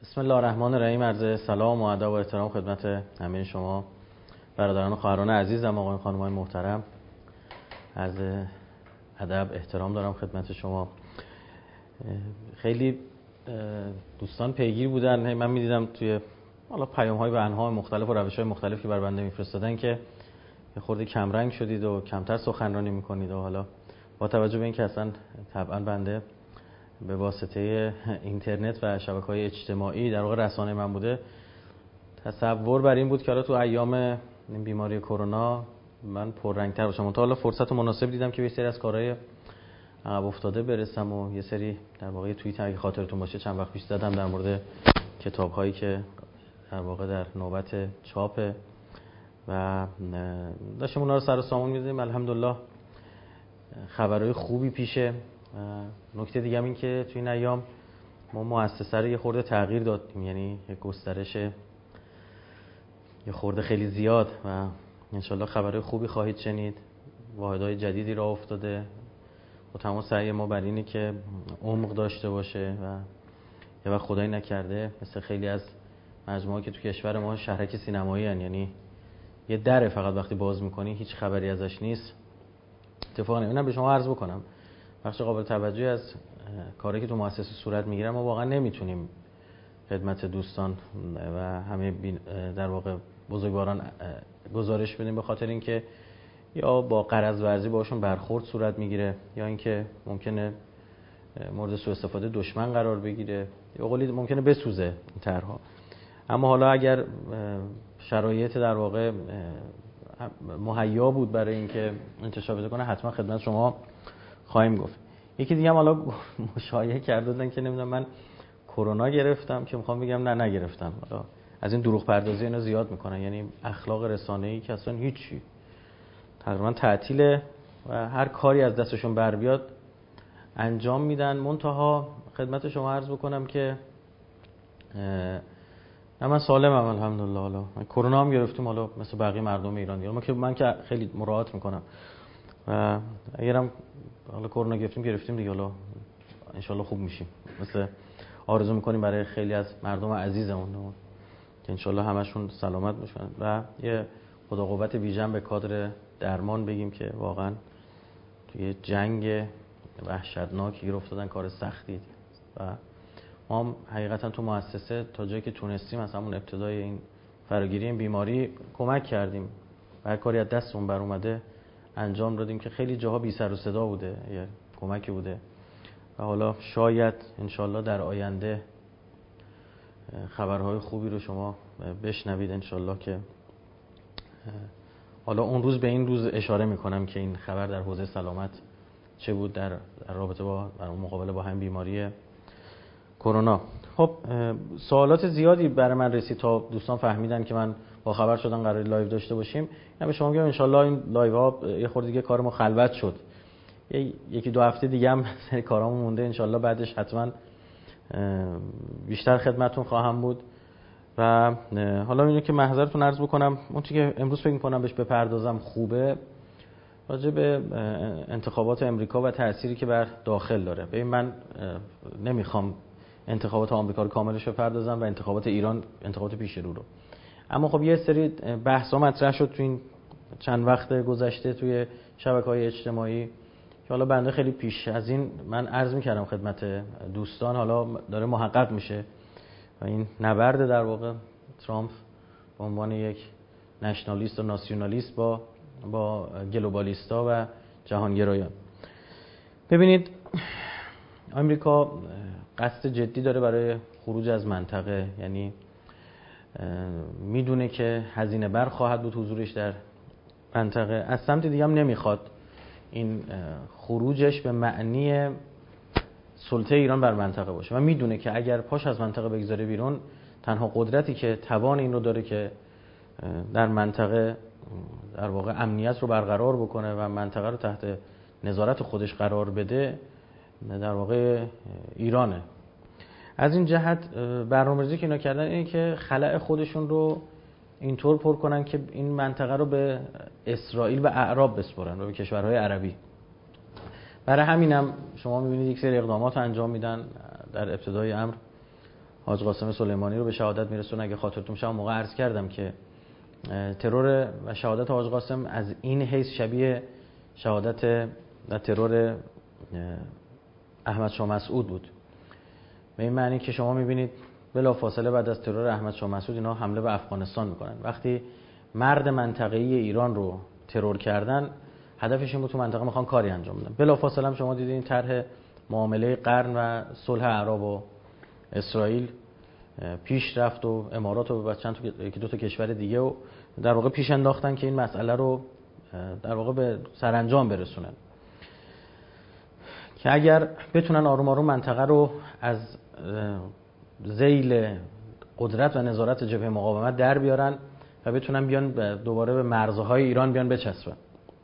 بسم الله الرحمن الرحیم. عرض سلام و ادب و احترام خدمت همه شما برادران و خواهران عزیزم، آقایان خانم‌های محترم. عرض ادب احترام دارم خدمت شما. خیلی دوستان پیگیر بودن، من می‌دیدم توی حالا پیام‌های و انواع مختلف و روش‌های مختلفی که بر بنده می‌فرستادن که یه خورده کمرنگ شدید و کمتر سخنرانی می‌کنید و حالا با توجه به اینکه اصلا طبعاً بنده به واسطه اینترنت و شبکه‌های اجتماعی در واقع رسانه من بوده، تصور بر این بود که حالا تو ایام این بیماری کرونا من پررنگ‌تر باشم. تا حالا فرصت مناسب دیدم که به سری از کارهای عقب افتاده برسم و یه سری در واقع توییت اگه خاطرتون باشه چند وقت پیش زدم در مورد کتاب‌هایی که در واقع در نوبت چاپه و داشتیم اونا رو سر و سامون می‌زدیم. الحمدلله خبرهای خوبی پیشه. نکته دیگه هم این که توی این ایام ما مؤسسه رو یه خورده تغییر دادیم، یعنی یه گسترش یه خورده خیلی زیاد و انشالله خبرهای خوبی خواهید شنید. واحدهای جدیدی راه افتاده و تمام سعی ما بر اینه که عمق داشته باشه و یه وقت خدایی نکرده مثل خیلی از مجموعه‌ای که تو کشور ما شهرک سینمایی هن، یعنی یه دره فقط وقتی باز میکنی هیچ خبری ازش نیست. اتفاقا اینم به شما عرض بکنم، بخش قابل توجهی از کاری که تو مؤسسه صورت میگیره ما واقعا نمیتونیم خدمت دوستان و همه در واقع بزرگواران گزارش بدیم، به خاطر اینکه یا با غرض ورزی باشون برخورد صورت میگیره یا اینکه ممکنه مورد سوء استفاده دشمن قرار بگیره یا قولی ممکنه بسوزه این طرحها. اما حالا اگر شرایط در واقع مهیا بود برای اینکه انتشار بده کنه حتما خدمت شما خواهیم گفت. یکی دیگه هم حالا مشایعه کردن که نمیدونم من کرونا گرفتم، که میخوام بگم نه نگرفتم. حالا از این دروغ پردازی اینا زیاد میکنن، یعنی اخلاق رسانه‌ای که اصلا هیچی تقریبا تعطیله و هر کاری از دستشون بر بیاد انجام میدن. منتها خدمت شما عرض بکنم که من سالمم الحمدلله. حالا من کرونا هم گرفتم، حالا مثل بقیه مردم ایران من که خیلی مراعات میکنم و اگرم حالا کرونا گرفتیم دیگه، حالا انشالله خوب میشیم. مثل آرزو میکنیم برای خیلی از مردم عزیزمون که انشالله همشون سلامت باشن و یه خدا قوت ویژن به کادر درمان بگیم که واقعا توی جنگ وحشتناکی گیر افتادن، کار سختی و ما هم حقیقتا تو مؤسسه تا جایی که تونستیم از همون ابتدای این فراگیری این بیماری کمک کردیم و هر کاری از دستمون بر اومده انجام دادیم که خیلی جاها بی سر و صدا بوده، یه کمکی بوده و حالا شاید انشالله در آینده خبرهای خوبی رو شما بشنوید انشالله، که حالا اون روز به این روز اشاره میکنم که این خبر در حوزه سلامت چه بود در رابطه با مقابله با همین بیماری کرونا. خب سوالات زیادی برای من رسید تا دوستان فهمیدن که من با خبر شدن قرار لایو داشته باشیم. من به شما میگم انشالله این لایو ها یه خورده دیگه کار ما خلوت شد، یکی دو هفته دیگه هم سری کارامون مونده، انشالله بعدش حتما بیشتر خدمتون خواهم بود. و حالا اینو که محضرتون عرض بکنم اون چیزی که امروز فکر می‌کنم بهش بپردازم خوبه راجع به انتخابات امریکا و تأثیری که بر داخل داره. ببین من نمیخوام انتخابات آمریکا رو کاملش بپردازم و انتخابات ایران انتخابات پیش رو، اما خب یه سری بحث‌ها مطرح شد تو این چند وقت گذشته توی شبکه‌های اجتماعی که حالا بنده خیلی پیش از این من عرض می‌کردم خدمت دوستان، حالا داره محقق میشه و این نبرد در واقع ترامپ به عنوان یک نشنالیست و ناسیونالیست با گلوبالیستا و جهانگرایان. ببینید آمریکا قصد جدی داره برای خروج از منطقه، یعنی میدونه که هزینه بر خواهد بود حضورش در منطقه. از سمت دیگه هم نمیخواد این خروجش به معنی سلطه ایران بر منطقه باشه و میدونه که اگر پاش از منطقه بگذاره بیرون تنها قدرتی که توان این رو داره که در منطقه در واقع امنیت رو برقرار بکنه و منطقه رو تحت نظارت خودش قرار بده در واقع ایرانه. از این جهت برنامه‌ریزی که اینا کردن اینه که خلأ خودشون رو اینطور پر کنن که این منطقه رو به اسرائیل و اعراب بسپرن و به کشورهای عربی. برای همینم شما می‌بینید یک سری اقدامات انجام میدن. در ابتدای امر حاج قاسم سلیمانی رو به شهادت میرسونه. اگه خاطرتون باشه موقع عرض کردم که ترور و شهادت حاج قاسم از این حیث شبیه شهادت و ترور احمد شاه مسعود بود. به این معنی که شما میبینید بلافاصله بعد از ترور احمد شاه مسعود اینا حمله به افغانستان میکنن. وقتی مرد منطقه‌ای ایران رو ترور کردن، هدفش این بود تو منطقه میخوان کاری انجام بدن. بلافاصله هم شما دیدین طرح معامله قرن و صلح عرب و اسرائیل پیش رفت و امارات و چند تا یکی دو تا کشور دیگه و در واقع پیش انداختن که این مسئله رو در واقع به سرانجام برسونن که اگر بتونن آروم آروم منطقه رو از ذیل قدرت و نظارت جبهه مقاومت در بیارن و بتونن بیان دوباره به مرزهای ایران بیان بچسبن.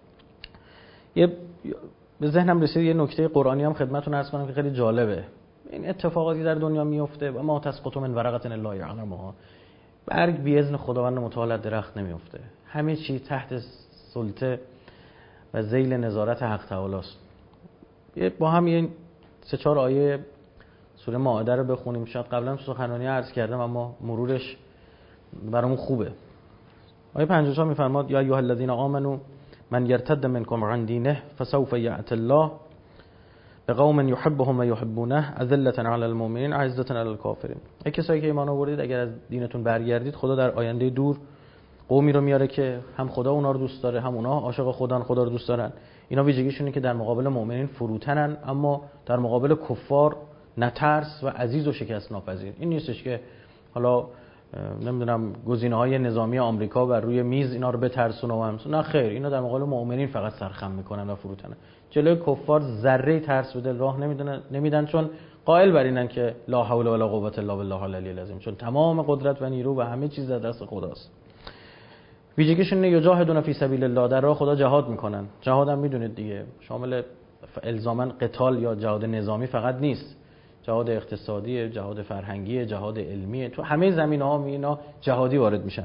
به ذهنم رسید یه نکته قرآنی هم خدمتتون عرض کنم که خیلی جالبه. این اتفاقاتی در دنیا میفته و ما تسقط من ورقه الا یعلمها، برگ بی اذن خداوند متعال درخت نمیفته، همه چی تحت سلطه و ذیل نظارت حق تعالی است. با هم این 3-4 آیه سوره مائده رو بخونیم. شاید قبلا سخنرانی عرض کردم اما مرورش برامون خوبه. آیه 54 میفرماد یا ایها الذین آمنوا من یرتد منکم عن دینه فسوف یأتی الله بقوم یحبهم و یحبونه اذلة علی المؤمنین اعزة علی الکافرین. ای کسایی که ایمان آوردید اگر از دینتون برگردید، خدا در آینده دور قومی رو میاره که هم خدا اونا رو دوست داره، هم اونا عاشق خدا رو دوست دارن. اینا ویژگیشونه که در مقابل مؤمنین فروتنن، اما در مقابل کفار نترس و عزیز و شکست ناپذیر. این نیستش که حالا نمیدونم گزینه‌های نظامی آمریکا بر روی میز اینا رو بترسونه و همسون. نه خیر، اینا در مقابل مؤمنین فقط سرخم میکنن و فروتنن. جلوی کفار ذره ترس به دل راه نمیدن، چون قائل بر اینن که لا حول ولا قوة الا بالله العلی العظیم، چون تمام قدرت و نیرو و همه چیز در دست خداست. ویژگیشون اینه یجاهدون فی سبیل الله، در راه خدا جهاد میکنن. جهاد هم میدونید دیگه شامل الزاما قتال یا جهاد نظامی فقط نیست، جهاد اقتصادی، جهاد فرهنگی، جهاد علمی، تو همه زمینه‌ها اینا جهادی وارد میشن.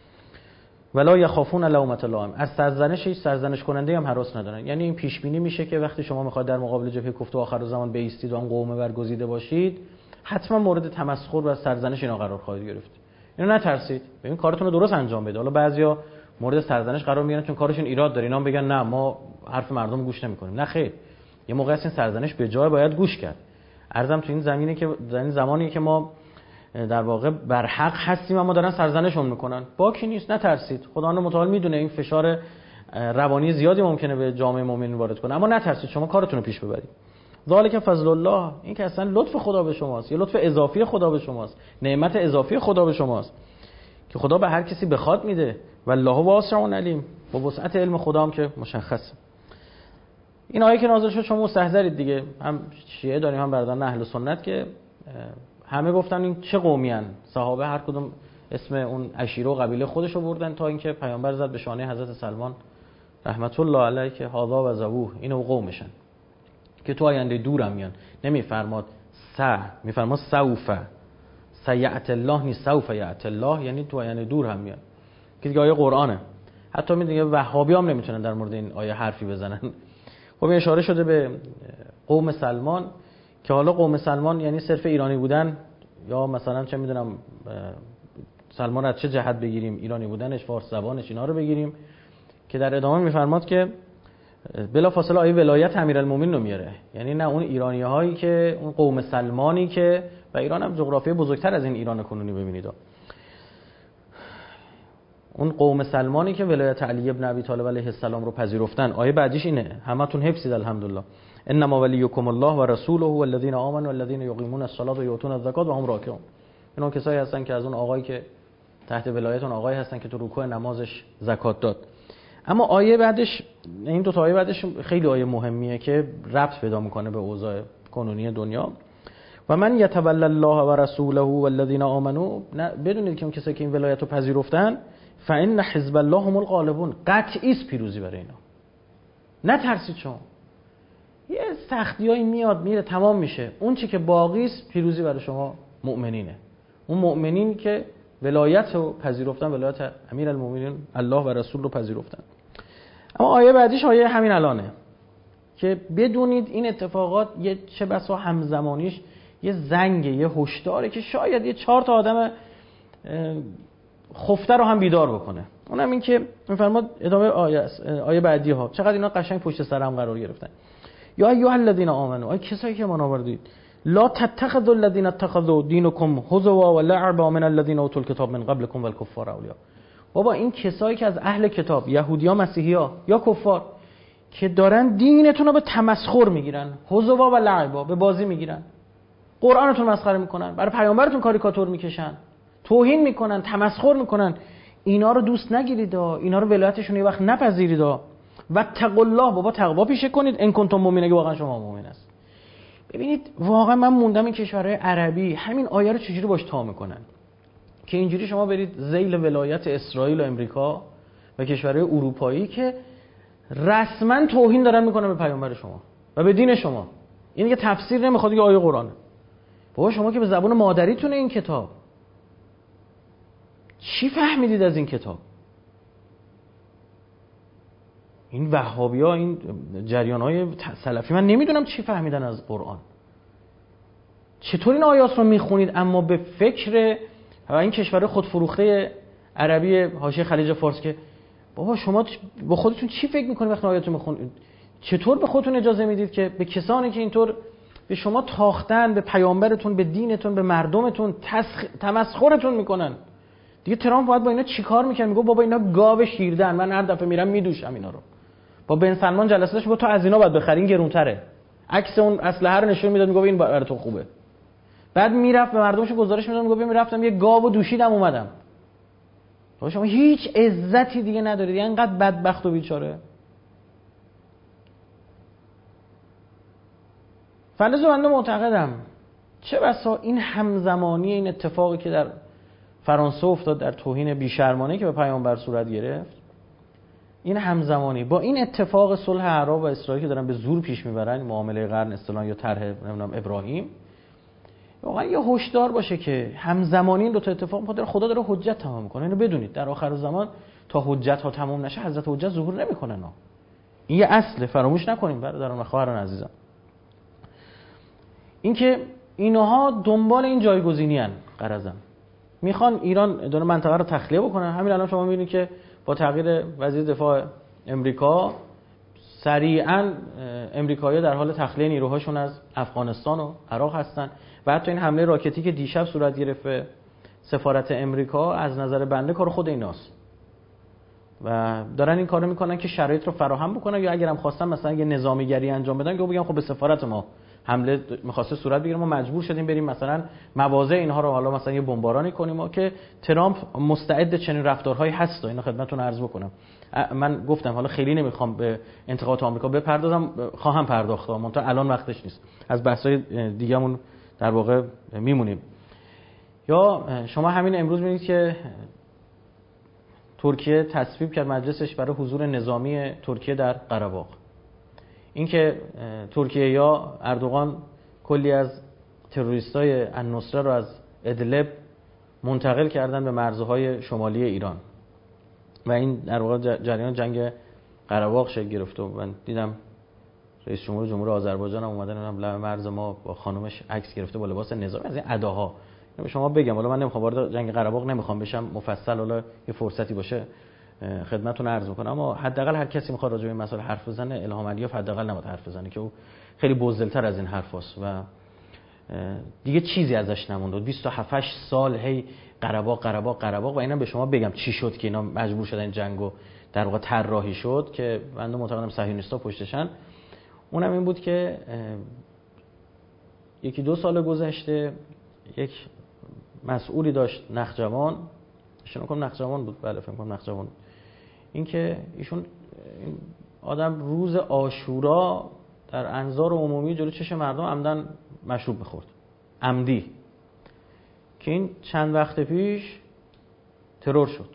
ولا یخافون لومة لائم، از سرزنش هیچ سرزنش کننده هم هراس ندارن. یعنی این پیش بینی میشه که وقتی شما میخواید در مقابل جبهه کفر و آخرالزمان بایستید و اون قوم برگزیده باشید، حتما مورد تمسخر و سرزنش اینا قرار خواهید گرفت. اینو نترسید، ببین کارتون رو درست انجام بدید. حالا بعضیا مورد سرزنش قرار میگیرن چون کارشون ایراد داره، اینا هم بگن نه ما حرف مردم گوش نمیکنیم. نه خیر، یه موقع این سرزنش به جای باید گوش کرد. عرضم تو این زمانی که ما در واقع بر حق هستیم اما دارن سرزنشمون میکنن، باکی نیست، نترسید. خداوند متعال میدونه این فشار روانی زیادی ممکنه به جامعه مؤمنین وارد کنه، اما نترسید، شما کارتون رو پیش ببرید. ذالک فضل الله، این که اصلا لطف خدا به شماست، یه لطف اضافی خدا به شماست، نعمت اضافی خدا به شماست که خدا به هر کسی بخواد میده. والله واسع علیم، با وسعت علم خدا هم که مشخصه. این آیه که نازل شد شما مستحضرید دیگه، هم شیعه داریم هم برادران اهل سنت که همه گفتن این چه قومی ان. صحابه هر کدوم اسم اون عشیره و قبیله خودشو بردن تا اینکه پیامبر زد به شانه حضرت سلمان رحمت الله علیه که هذا و زبوه، اینو قومشن که تو آینده دورم میان. نمیفرماد میفرماد سوف سیأت الله، نی سوف یأت الله، یعنی تو آینده دور هم میان که دیگه آیه قرآنه. حتی میگه وهابی هم نمیتونن در مورد این آیه حرفی بزنن. خب اشاره شده به قوم سلمان که حالا قوم سلمان یعنی صرف ایرانی بودن یا مثلا چه میدونم سلمان از چه جهت بگیریم، ایرانی بودنش، فارس زبانش، اینا رو بگیریم، که در ادامه میفرماد که بلافاصله آیه ولایت امیرالمومنین رو میاره. یعنی نه اون ایرانی هایی که اون قوم سلمانی که، و ایران هم جغرافی بزرگتر از این ایران کنونی ببینید، اون قوم سلمانی که ولایت علی ابن ابی طالب علیه السلام رو پذیرفتن. آیه بعدیش اینه، همتون حفظید الحمدلله، انما ولیکم الله و رسوله والذین آمنوا والذین یقیمون الصلاة و یؤتون الزکات و هم راکعون. اینا کسایی هستن که از اون آقایی که تحت ولایت اون آقایی هستن که تو رکوع نمازش زکات داد. اما آیه بعدش، این دو تا آیه بعدش خیلی آیه مهمیه که ربط پیدا میکنه به اوضاع کنونی دنیا. و من یتولی الله و رسوله والذین آمنوا، بدونید که اون کسایی که این ولایت رو پذیرفتن، فإن حزب الله هم الغالبون، قطعی است پیروزی برای اینا. نترسید شما، یه سختیایی میاد میره تمام میشه، اون چی که باقی است پیروزی برای شما مؤمنینه. اون مؤمنین که ولایت رو پذیرفتن، ولایت امیرالمومنین الله و رسول رو پذیرفتن. اما آیه بعدیش آیه همین الانه که بدونید این اتفاقات چه بسا همزمانیش یه زنگه، یه هشداره که شاید یه 4 تا آدم خفته رو هم بیدار بکنه. اونم این که میفرماد ادامه آیه است، آیه بعدی ها چقدر اینا قشنگ پشت سر هم قرار گرفتن. یا ایها الذین آمنو، ای کسایی که ایمان آوردید، لا تتخذوا الذین اتخذوا دینکم هزوا و لعبا من الذین اوتوا الکتاب من قبلکم والکفار اولیاء. بابا این کسایی که از اهل کتاب، یهودیا، مسیحیا یا کفار که دارن دینتون رو به تمسخر میگیرن، هزوا و لعبا، به بازی میگیرن، قرآنتون مسخره میکنن، برای پیامبرتون کاریکاتور میکشن، توهین میکنن، تمسخر میکنن، اینا رو دوست نگیرید، اینا رو ولایتشون یه وقت نپذیرید. و تقوا الله، بابا تقوا پیشه کنید ان کنتم مؤمنین، اگه واقعا شما مؤمن است. ببینید واقعا من موندم این کشورهای عربی همین آیه رو چجوری باش تا میکنن که اینجوری شما برید ذیل ولایت اسرائیل و امریکا و کشورهای اروپایی که رسما توهین دارن میکنن به پیامبر شما و به دین شما. این دیگه تفسیر نمیخواد، دیگه آیه قرآنه. بابا شما که به زبان مادریتونه این کتاب، چی فهمیدید از این کتاب؟ این وهابی‌ها، این جریان‌های سلفی، من نمیدونم چی فهمیدن از قرآن. چطور این آیات رو میخونید اما به فکر و این کشور خودفروخته عربی حاشیه خلیج فارس که بابا شما با خودتون چی فکر میکنید وقتی آیات رو میخونید؟ چطور به خودتون اجازه میدید که به کسانی که اینطور به شما تاختن، به پیامبرتون، به دینتون، به مردمتون تمسخرتون میکنن؟ دیگه ترامپ باید با اینا چیکار میکنه؟ میگه بابا اینا گاو شیردن، من هر دفعه میرم میدوشم اینا رو. با بن سلمان جلسه داشت، میگه تو از اینا باید بخری، این گرونتره. عکس اون اسلحه رو نشون میداد، میگه این برای تو خوبه. بعد میرفت به مردمش گزارش میداد، میگه میرفتم یه گاو دوشیدم اومدم. تو شما هیچ عزتی دیگه ندارید، اینقدر بدبخت و بیچاره. فلزو بنده معتقدم چه بسا این همزمانی این اتفاقی که در فرانسه افتاد، در توهین بیشرمانه که به پیامبر صورت گرفت، این همزمانی با این اتفاق صلح عرب و اسرائیل که دارن به زور پیش میبرن، معامله قرن اصطلاحاً یا طرح نمیدونم ابراهیم، واقعا یه هشدار باشه که همزمانی این دو تا اتفاق خدا داره حجت تمام میکنه. اینو بدونید در آخر زمان تا حجت ها تمام نشه حضرت حجت ظهور نمیکنن. این یه اصله، فراموش نکنیم برادران و خواهران عزیزم. این که اینها دنبال این جایگزینی ان، غرضم میخوان ایران دونه منطقه رو تخلیه بکنن. همین الان شما میبینید که با تغییر وزیر دفاع امریکا سریعا امریکایی‌ها در حال تخلیه نیروهاشون از افغانستان و عراق هستن و حتی این حمله راکتی که دیشب صورت گرفت به سفارت امریکا از نظر بنده کار خود ایناست و دارن این کارو میکنن که شرایط رو فراهم بکنن، یا اگرم خواستن مثلا یه نظامیگری انجام بدن که بگم خب به سفارت ما حمله می‌خواسته صورت بگیره، ما مجبور شدیم بریم مثلا مواضع اینها رو حالا مثلا یه بمبارانی کنیم، و که ترامپ مستعد چنین رفتارهایی هست. اینو خدمتتون عرض بکنم. من گفتم حالا خیلی نمیخوام به انتقادات آمریکا بپردازم، خواهم پرداخت منتها الان وقتش نیست، از بحث‌های دیگه‌مون در واقع میمونیم. یا شما همین امروز می‌بینید که ترکیه تصویب کرد مجلسش برای حضور نظامی ترکیه در قره. این که ترکیه یا اردوغان کلی از تروریستای النصره رو از ادلب منتقل کردن به مرزهای شمالی ایران و این در واقع جریان جنگ قره شکل گرفت. و من دیدم رئیس جمهور جمهوری آذربایجان هم اومدن لب مرز ما با خانومش عکس گرفته با لباس نظامی. از این اداها به شما بگم، حالا من نمیخوام وارد جنگ قره نمیخوام بشم مفصل، حالا یه فرصتی باشه خدمتتون عرض می‌کنم، اما حداقل هر کسی میخواد راجع به این مسائل حرف بزنه، الهام علیه حداقل نباید حرف بزنه که او خیلی بزدل‌تر از این حرفاست و دیگه چیزی ازش نمونده. 27 سال هی قره و اینا به شما بگم چی شد که اینا مجبور شدن جنگو در واقع طراحی شد که بنده معتقدم صهیونیست‌ها پشتشن. اونم این بود که یکی دو سال گذشته یک مسئولی داشت نخجوان، نخجوان بود، بله فکر کنم نخجوان، این که ایشون این آدم روز عاشورا در انظار عمومی جلو چشم مردم عمدن مشروب می‌خورد، عمدی، که این چند وقت پیش ترور شد.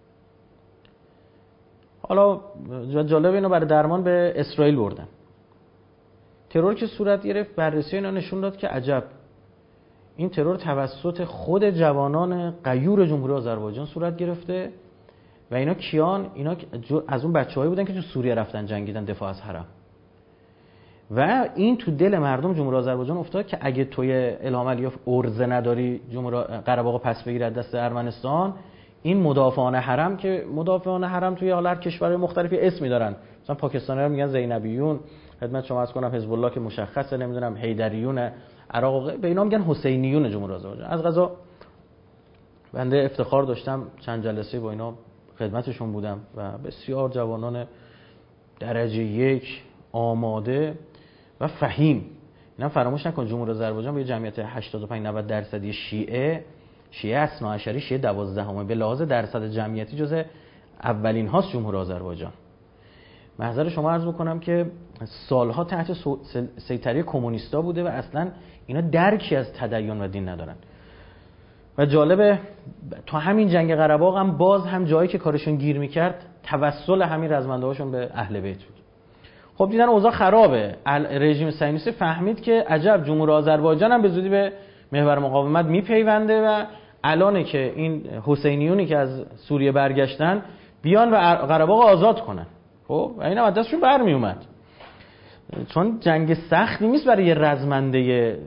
حالا جالب اینو برای درمان به اسرائیل بردن. ترور که صورت گرفت بررسی اینا نشون داد که عجب، این ترور توسط خود جوانان غیور جمهوری آذربایجان صورت گرفته و اینا کیان؟ اینا از اون بچه‌هایی بودن که تو سوریه رفتن جنگیدن دفاع از حرم و این تو دل مردم جمهوری آذربایجان افتاد که اگه توی الهام علیوف ارزه نداری جمهوری قره باغ پس بگیره دست ارمنستان، این مدافعان حرم که مدافعان حرم توی هر کشور مختلفی اسمی دارن، مثلا پاکستانی‌ها میگن زینبیون، خدمت شما عرض کنم حزب الله که مشخصه، نمیدونم حیدریون عراق، به اینا میگن حسینیون جمهوری آذربایجان. از قضا بنده افتخار داشتم چند جلسه با اینا خدمتشون بودم و بسیار جوانان درجه یک آماده و فهیم. اینا فراموش نکن جمهوری آذربایجان با جمعیت 85-90% شیعه اثناعشری، شیعه 12 به لحاظ درصد جمعیتی جزء اولین هاست جمهوری آذربایجان. محضر شما عرض بکنم که سالها تحت سیطره کمونیستا بوده و اصلا اینا درکی از تدین و دین ندارن. و جالبه تو همین جنگ قره باغ هم باز هم جایی که کارشون گیر میکرد توسل همین رزمنده هاشون به اهل بیت بود. خب دیدن اوضاع خرابه، رژیم صهیونیستی فهمید که عجب جمهوری آذربایجان هم به زودی به محور مقاومت میپیونده و الانه که این حسینیونی که از سوریه برگشتن بیان و قره باغ آزاد کنن. خب و اینا دستشون برمی اومد، چون جنگ سختی نیست برای یه رزمنده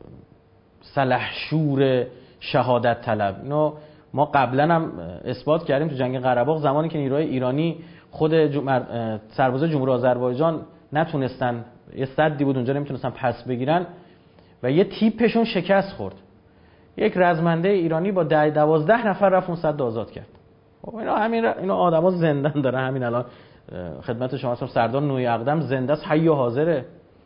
سلحشور شهادت طلب. اینو ما قبلا هم اثبات کردیم تو جنگ قره باغ، زمانی که نیروهای ایرانی خود سربازای جمهوری آذربایجان نتونستن، یه سدی بود اونجا نمیتونستن پس بگیرن و یه تیپشون شکست خورد، یک رزمنده ایرانی با 10-12 نفر رفت اون سد آزاد کرد. خب اینا آدما زندن داره، همین الان خدمت شما هستم سردار نوی اقدم زنده است، حی و حاضره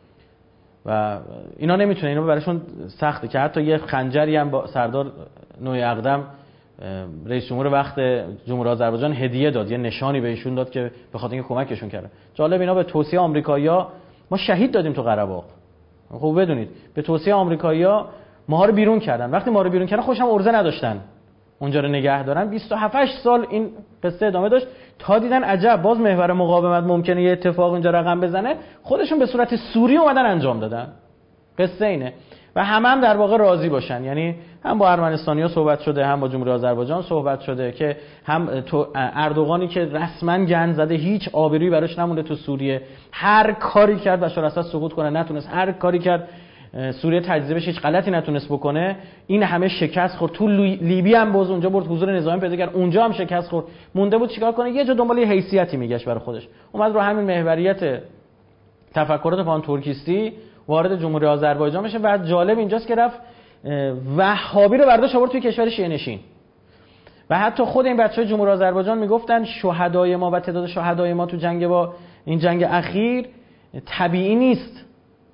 و اینا نمیتونه، اینا براشون سخته که حتی یه خنجری هم با سردار نوی اقدم رئیس جمهور وقت جمهوری آذربایجان هدیه داد، یه نشانی بهشون داد که به خاطر اینکه کمکشون کرده. جالب اینا به توصیه آمریکایی‌ها ما شهید دادیم تو قره باغ. خوب بدونید به توصیه آمریکایی‌ها ما رو بیرون کردن. وقتی ما رو بیرون کردن خوشم ارزه نداشتن اونجا رو نگه دارن. 27 سال این قصه ادامه داشت تا دیدن عجب باز محور مقاومت ممکنه یه اتفاق اونجا رقم بزنه، خودشون به صورت سوری اومدن انجام دادن. قصه اینه و هم در واقع راضی باشن، یعنی هم با ارمنستانی‌ها صحبت شده، هم با جمهوری آذربایجان صحبت شده که هم تو اردوغانی که رسما گند زده، هیچ آبرویی براش نمونده تو سوریه، هر کاری کرد بشار اسد سقوط کنه نتونست، هر کاری کرد سوریه تجزیه بشه هیچ غلطی نتونست بکنه، این همه شکست خورد. تو لیبی هم باز اونجا برد حضور نظامی پیدا کرد، اونجا هم شکست خورد، مونده بود چیکار کنه، یه جا دنبال حیثیتی میگشت برای خودش، اومد رو همین محوریت تفکرات پان ترکیستی وارد جمهوری آذربایجان بشه. و جالب اینجاست که رفت وهابی رو برداشت آورد توی کشور شیعه نشین و حتی خود این بچهای جمهوری آذربایجان میگفتن شهدای ما و تعداد شهدای ما تو جنگ با این جنگ اخیر طبیعی نیست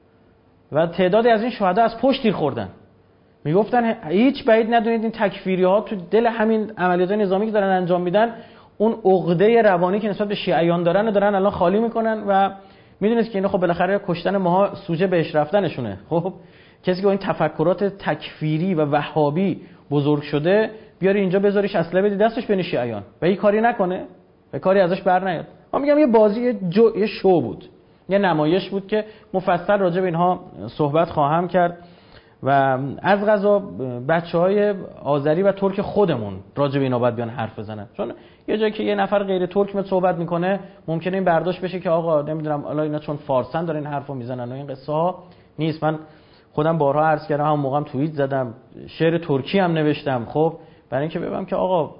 و تعدادی از این شهدا از پشت تیر خوردن. میگفتن هیچ بعید ندونید این تکفیری ها تو دل همین عملیات نظامی که دارن انجام میدن اون عقده روانی که نسبت به شیعیان دارن الان خالی میکنن و میدونید که اینا خب بالاخره کشتن ماها سوژه بهش رفتنشونه. خب کسی که با این تفکرات تکفیری و وهابی بزرگ شده بیاری اینجا بذاریش اسلحه بدی دستش بین شیعیان و این کاری نکنه و کاری ازش بر نیاد. من میگم یه بازی یه شو بود، یه نمایش بود که مفصل راجع به اینها صحبت خواهم کرد و از قضا بچهای آذری و ترک خودمون راجع به اینا باید بیان حرف بزنن، چون یه جایی که یه نفر غیر ترک میاد صحبت میکنه ممکنه این برداشت بشه که آقا نمیدونم حالا اینا چون فارسن دارن این حرفو میزنن و این قصه ها نیست. من خودم بارها عرض کردم، همون موقعم توییت زدم، شعر ترکی هم نوشتم، خب برای اینکه بگم که آقا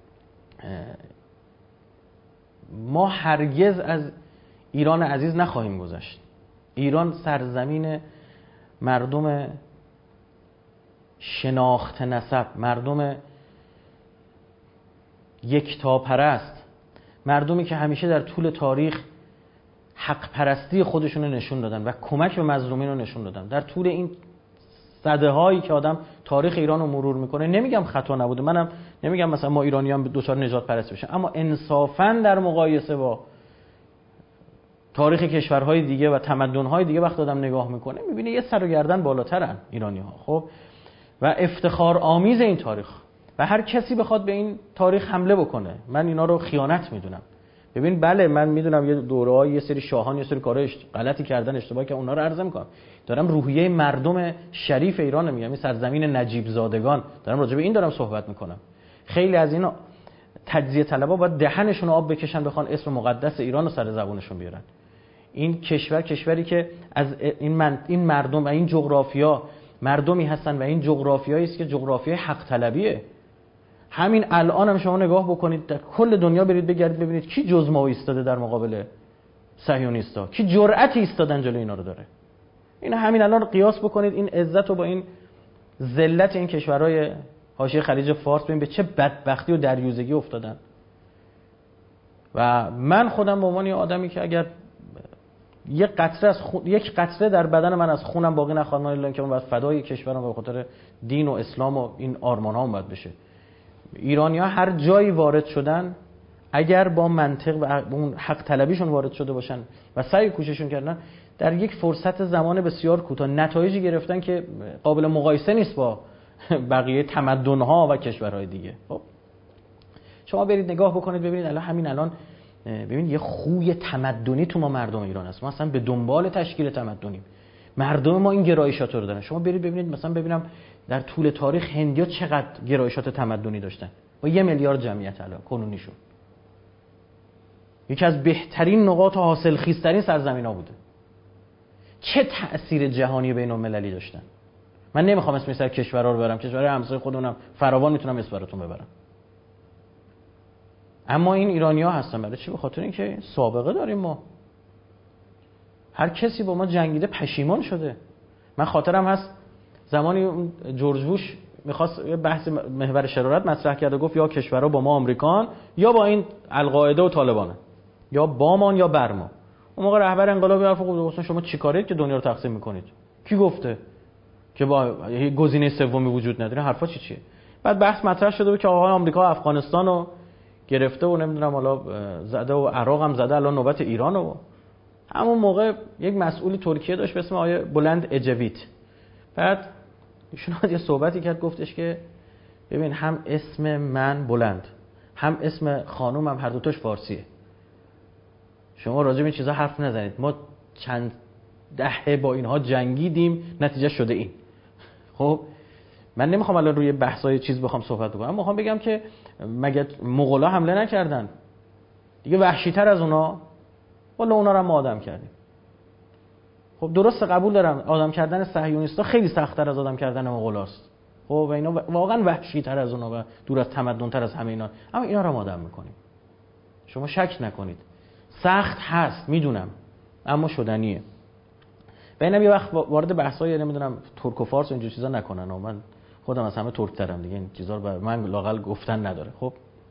ما هرگز از ایران عزیز نخواهیم گذشت. ایران سرزمین مردم شناخت نسب، مردم یکتاپرست، مردمی که همیشه در طول تاریخ حق پرستی خودشون رو نشون دادن و کمک به مظلومین رو نشون دادن. در طول این سده هایی که آدم تاریخ ایران رو مرور میکنه، نمیگم خطا نبوده، منم نمیگم مثلا ما ایرانیان دوچار نجات پرست بشن، اما انصافاً در مقایسه با تاریخ کشورهای دیگه و تمدن‌های دیگه وقتی آدم نگاه میکنه میبینه یه سر و گردن بالاترن ایرانی‌ها. خب و افتخار آمیز این تاریخ و هر کسی بخواد به این تاریخ حمله بکنه من اینا رو خیانت میدونم. ببین بله من میدونم یه دوره‌ای یه سری شاهان یه سری کارهای غلطی کردن، اشتباهی که اونا رو عرض میکنم، دارم روحیه مردم شریف ایران میگم، این سرزمین نجیب زادگان، دارم راجع به این دارم صحبت میکنم. خیلی از اینا تجزیه طلبا باید دهنشون آب بکشن بخوان اسم مقدس ایران رو سر زبونشون بیارن. این کشوری که از این مردم و این جغرافیا مردمی هستن و این جغرافیایی است که جغرافیای حق طلبیه. همین الان هم شما نگاه بکنید در کل دنیا برید بگردید ببینید کی جز ما ایستاده در مقابل صهیونیستا، کی جرأتی ایستادن جلوی اینا رو داره. این همین الان رو قیاس بکنید این عزت رو با این ذلت این کشورهای حاشیه خلیج فارس، ببین به چه بدبختی و دریوزگی افتادن. و من خودم به عنوان یه آدمی که اگر یک قطره در بدن من از خونم باقی نخواهد ماند الا اینکه من باید فدای کشورم به خاطر دین و اسلام و این آرمان‌هام باید بشه. ایرانی‌ها هر جایی وارد شدن اگر با منطق و اون حق طلبیشون وارد شده باشن و سعی کوششون کردن، در یک فرصت زمان بسیار کوتاه نتایجی گرفتن که قابل مقایسه نیست با بقیه تمدن‌ها و کشورهای دیگه. خب شما برید نگاه بکنید ببینید همین الان ببینید یه خوی تمدنی تو ما مردم ایران هست. ما اصلا به دنبال تشکیل تمدنیم. مردم ما این گرایشات رو دارن. شما برید ببینید مثلا ببینم در طول تاریخ هندیا چقدر گرایشات تمدنی داشتن با 1 میلیارد جمعیت الان کنونیشون. یکی از بهترین نقاط حاصلخیزترین سرزمینا بوده. چه تأثیر جهانی بین‌المللی داشتن. من نمیخوام اسم سر کشورها رو برم، کشورهای همسایه خودمونم فراوان میتونم اسم براتون ببرم. اما این ایرانی‌ها هستن. برای چی؟ به خاطر اینکه سابقه داریم ما. هر کسی با ما جنگیده پشیمان شده. من خاطرم هست زمانی جورج بوش میخواست یه بحث محور شرارت مطرح کرد و گفت یا کشورها با ما آمریکان یا با این القاعده و طالبانه، یا بامان یا برما. اون موقع رهبر انقلابی حرف گفت شما چیکارید که دنیا رو تقسیم میکنید؟ کی گفته که با گزینه سومی وجود نداره؟ حرفا چیه؟ بعد بحث مطرح شده بود که آقای آمریکا افغانستان رو گرفته و نمیدونم حالا زده و عراق هم زده، الان نوبت ایرانه. و همون موقع یک مسئولی ترکیه داشت به اسم آقای بلند اجویت. بعد ایشون یه صحبتی کرد، گفتش که ببین هم اسم من بلند هم اسم خانومم هر دوتاش فارسیه. شما راجع به این چیزا حرف نزنید. ما چند دهه با اینها جنگیدیم، نتیجه شده این. خب من نمیخوام الان روی بحثای چیز بخوام صحبت بکنم، اما میخوام بگم که مگه مغولا حمله نکردن؟ دیگه وحشی‌تر از اونا؟ والا اونا رو هم آدم کردیم. خب درست قبول دارم آدم کردن صهیونیستا خیلی سخت‌تر از آدم کردن مغولاست. خب و اینا واقعا وحشی‌تر از اونا و دور از تمدن‌تر از همه اینا، اما اینا رو هم آدم می‌کنیم. شما شک نکنید. سخت هست میدونم، اما شدنیه. و اینم یه وقت وارد بحث‌های نمیدونم ترک و فارس و اینجور چیزا نکنن. و من خودم از همه ترک‌ترم دیگه، این چیزا رو من لااقل گفتن نداره. خب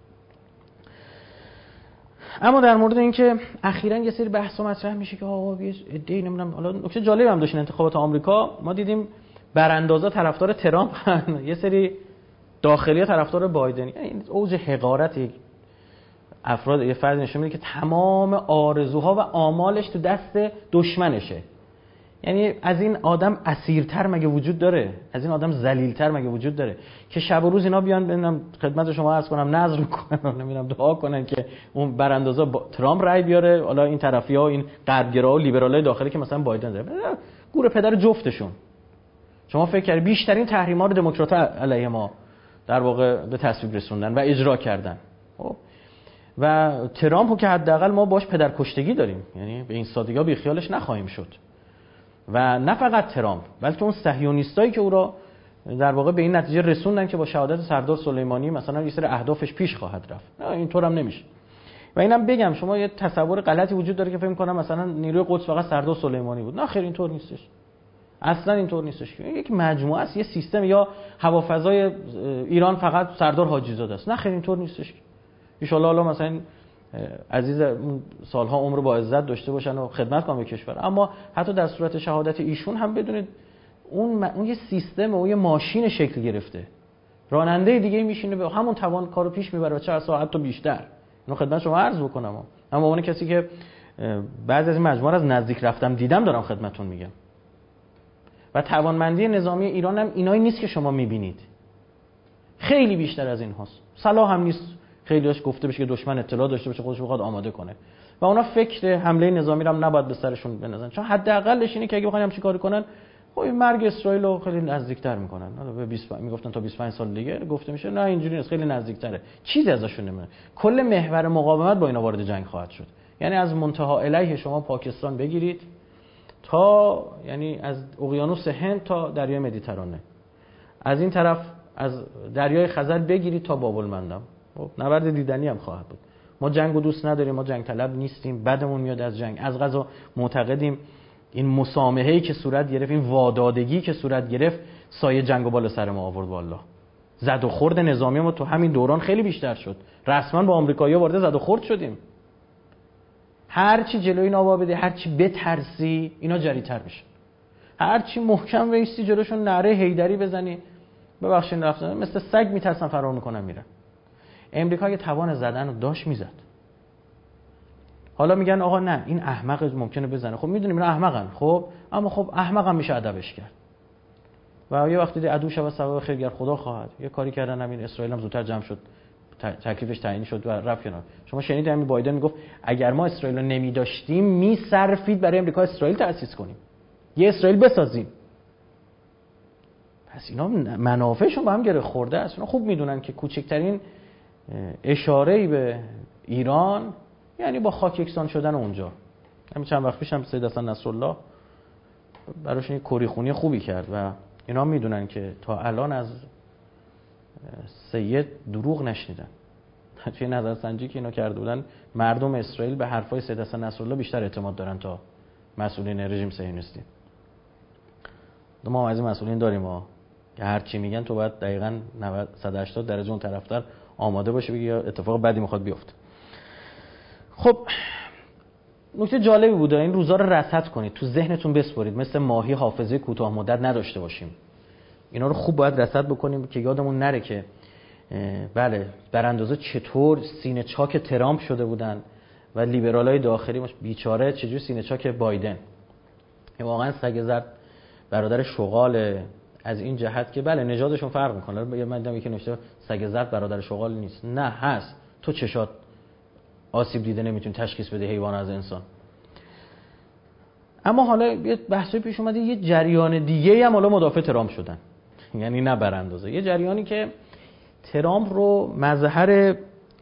اما در مورد اینکه اخیراً یه سری بحثا مطرح میشه که آقا یه ایده نمیدونم، حالا نکته جالب هم داشتین انتخابات آمریکا، ما دیدیم براندازا طرفدار ترامپ یه سری داخلی طرفدار بایدن. یعنی اوج حقارت افراد یه فرد نشون میده که تمام آرزوها و آمالش تو دست دشمنشه. یعنی از این آدم اسیرتر مگه وجود داره؟ از این آدم ذلیلتر مگه وجود داره که شب و روز اینا بیان ببینم خدمت شما عرض کنم نذر کنن، نمیدونم دعا کنن که اون براندازا ترامپ رای بیاره، حالا این طرفی‌ها این غربگرا و لیبرالای داخلی که مثلا بایدن داره، گور پدر جفتشون. شما فکر کردید بیشترین تحریم‌ها رو دموکرات‌ها علیه ما در واقع به تصویب رسوندن و اجرا کردن. خب و ترامپو که حداقل ما باش پدرکشتگی داریم، یعنی به این سادگی بی خیالش نخواهیم شد. و نه فقط ترامپ بلکه اون صهیونیستایی که او را در واقع به این نتیجه رسوندن که با شهادت سردار سلیمانی مثلا یه سری اهدافش پیش خواهد رفت. نه اینطور هم نمیشه. و اینم بگم شما یه تصور غلطی وجود داره که فکر می‌کنم مثلا نیروی قدس فقط سردار سلیمانی بود. نه خیر اینطور نیستش. اصلا اینطور نیستش. یک مجموعه است، یه سیستم، یا هوافضای ایران فقط سردار حاجی زاده است. نه خیر اینطور نیستش. ان شاء الله مثلا عزیز سالها عمر با عزت داشته باشن و خدمت کنن به کشور، اما حتی در صورت شهادت ایشون هم بدونید اون یه سیستم و یه ماشین شکل گرفته. راننده دیگه میشینه به همون توان کارو پیش میبره و چه ساعت تا بیشتر. اینو خدمت شما عرض بکنم. اما اون کسی که بعضی از این مجموعه از نزدیک رفتم دیدم دارم خدمتتون میگم. و توانمندی نظامی ایران هم اینایی نیست که شما میبینید. خیلی بیشتر از این هاست. صلاح هم نیست خیلیاش گفته بشه که دشمن اطلاع داشته باشه خودش بخواد آماده کنه و اونا فکر حمله نظامی رو هم نباید به سرشون بنزنن، چون حداقلش اینه که اگه بخوایم همچین کاری کنن خب مرگ اسرائیل رو خیلی نزدیکتر میکنن. حالا به 20 میگفتن تا 25 سال دیگه گفته میشه نه اینجوری نیست، خیلی نزدیکتره، چیزی ازشون نمیاد. کل محور مقاومت با اینا وارد جنگ خواهد شد. یعنی از منتها الیه شما پاکستان بگیرید تا یعنی از اقیانوس هند تا دریای مدیترانه، از این طرف از دریای خزر بگیرید تا باب المندب. خب نبرد دیدنی هم خواهد بود. ما جنگو دوست نداریم، ما جنگ طلب نیستیم، بدمون میاد از جنگ. از قضا معتقدیم این مسامحه‌ای که صورت گرفت، این وادادگی که صورت گرفت، سایه جنگو بالا سر ما آورد. والله زد و خورد نظامی ما تو همین دوران خیلی بیشتر شد. رسما با آمریکایی‌ها وارد زد و خورد شدیم. هر چی جلوی اینا وا بده، هر چی بترسی، اینا جری‌تر میشن. هر چی محکم وایسی جلوشون نعره حیدری بزنی، ببخشید رفتن مثل سگ میترسن فرار میکنن میرن. امریکا که توان زدن رو داشت میزد. حالا میگن آقا نه این احمق ممکنه بزنه. خب میدونیم اینا احمقن، خب اما خب احمق هم میشه ادبش کرد. و یه وقتی عدو شود سبب خیرگر خدا خواهد. یه کاری کردن همین اسرائیل هم زودتر جمع شد، تکلیفش تعیین شد و رفت کنار. شما شنیدید همین بایدن میگفت اگر ما اسرائیل رو نمی‌داشتیم میصرفید برای امریکا اسرائیل تأسیس کنیم، یه اسرائیل بسازیم. پس اینا منافعشون با هم گره خورده است. اینا خوب میدونن که کوچکترین اشاره‌ای به ایران یعنی با خاک یکسان شدن اونجا. همین چند وقت پیشم سید حسن نصرالله براش این کریخونی خوبی کرد و اینا میدونن که تا الان از سید دروغ نشنیدن. توی نظرسنجی که اینا کرده بودن مردم اسرائیل به حرفای سید حسن نصرالله بیشتر اعتماد دارن تا مسئولین رژیم صهیونیستی. ما از این مسئولین داریم ما که هر چی میگن تو باید دقیقاً 180 درجه اون طرفدار آماده باشه بگی یا اتفاق بدی میخواد بیفته. خب نکته جالبی بوده، این روزا رو رصد کنید، تو ذهنتون بسپارید، مثل ماهی حافظه کوتاه مدت نداشته باشیم. اینا رو خوب باید رصد بکنیم که یادمون نره که بله در اندازه چطور سینه چاک ترامپ شده بودن و لیبرالای داخلی بیچاره چجور سینه چاک بایدن. واقعا سگ زرد برادر شغال از این جهت که بله نژادشون فرق میکنه. من دیدم یکی نوشته سگ زرد برادر شغال نیست. نه هست. تو چشات آسیب دیده نمیتونی تشخیص بده حیوان از انسان. اما حالا یه بحثی پیش اومده، یه جریان دیگه هم حالا مدافع ترامپ شدن، یعنی نه براندازه، یه جریانی که ترامپ رو مظهر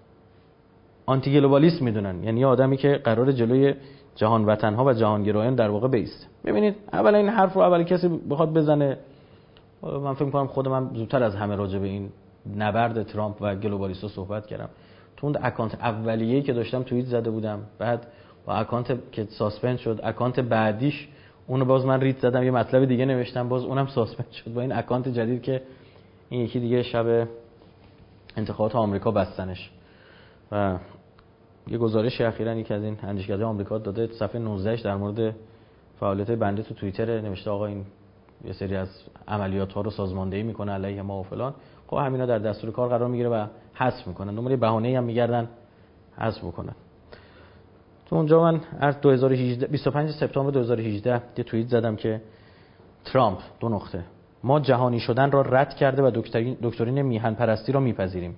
آنتی گلوبالیسم میدونن، یعنی آدمی که قرار جلوی جهان وطنها و جهانگرایان در واقع بیسته. ببینید اولا این حرف رو اولی کسی بخواد بزنه، من فکر می‌کنم خود من زودتر از همه راجع به این نبرد ترامپ و گلوبالیستا صحبت کردم. تو اون اکانت اولیه‌ای که داشتم توییت زده بودم، بعد با اکانت که ساسپند شد، اکانت بعدیش اونو باز من ریت زدم، یه مطلب دیگه نوشتم، باز اونم ساسپند شد. با این اکانت جدید که این یکی دیگه شب انتخابات آمریکا بستنش. و یه گزارش اخیراً یکی از این اندیشکده آمریکا داده، صفحه 19 در مورد فعالیت بنده تو توییتر نوشته آقا این یه سری از عملیات‌ها رو سازماندهی میکنه علیه ما و فلان. خب همینا در دستور کار قرار میگیره و حذف میکنن، دنبال بهانه‌ای هم میگردن حذف بکنن. تو اونجا من از 2018 25 سپتامبر 2018 یه توییت زدم که ترامپ دو نقطه ما جهانی شدن را رد کرده و دکترین میهن پرستی را میپذیریم.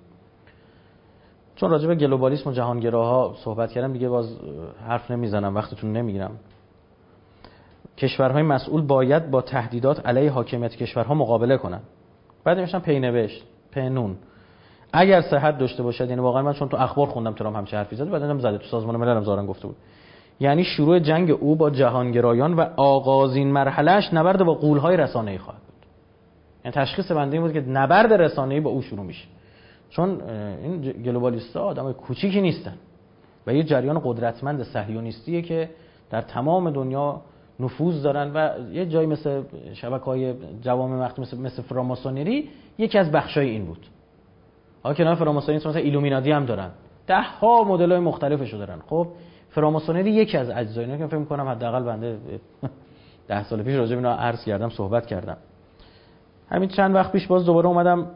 چون راجع به گلوبالیسم و جهانگراها صحبت کردم دیگه باز حرف نمیزنم، وقتتون نمیگیرم. کشورهای مسئول باید با تهدیدات علیه حاکمیت کشورها مقابله کنند. بعد نوشتم پینوشت پنون اگر صحت داشته باشد، یعنی واقعا من چون تو اخبار خوندم ترامپ همچین حرفی زد، بعدم زده تو سازمان ملل هم ظاهرا گفته بود، یعنی شروع جنگ او با جهانگرایان و آغازین مرحلهش نبرد با غول‌های رسانه‌ای خواهد بود. یعنی تشخیص بنده این بود که نبرد رسانه‌ای با او شروع میشه، چون این گلوبالیست‌ها آدمای کوچیکی نیستن و یه جریان قدرتمند صهیونیستیه که در تمام دنیا نفوذ دارن و یه جایی مثل شبکه‌های جوامع مخدوم مثل فراماسونری یکی از بخشای این بود. حالا کنار فراماسونری مثلا ایلومیناتی هم دارن، 10 ها مدل‌های مختلفشو دارن. خب فراماسونری یکی از اجزای اینه که فکر می‌کنم حداقل بنده 10 سال پیش راجع به اینا عرض کردم، صحبت کردم. همین چند وقت پیش باز دوباره اومدم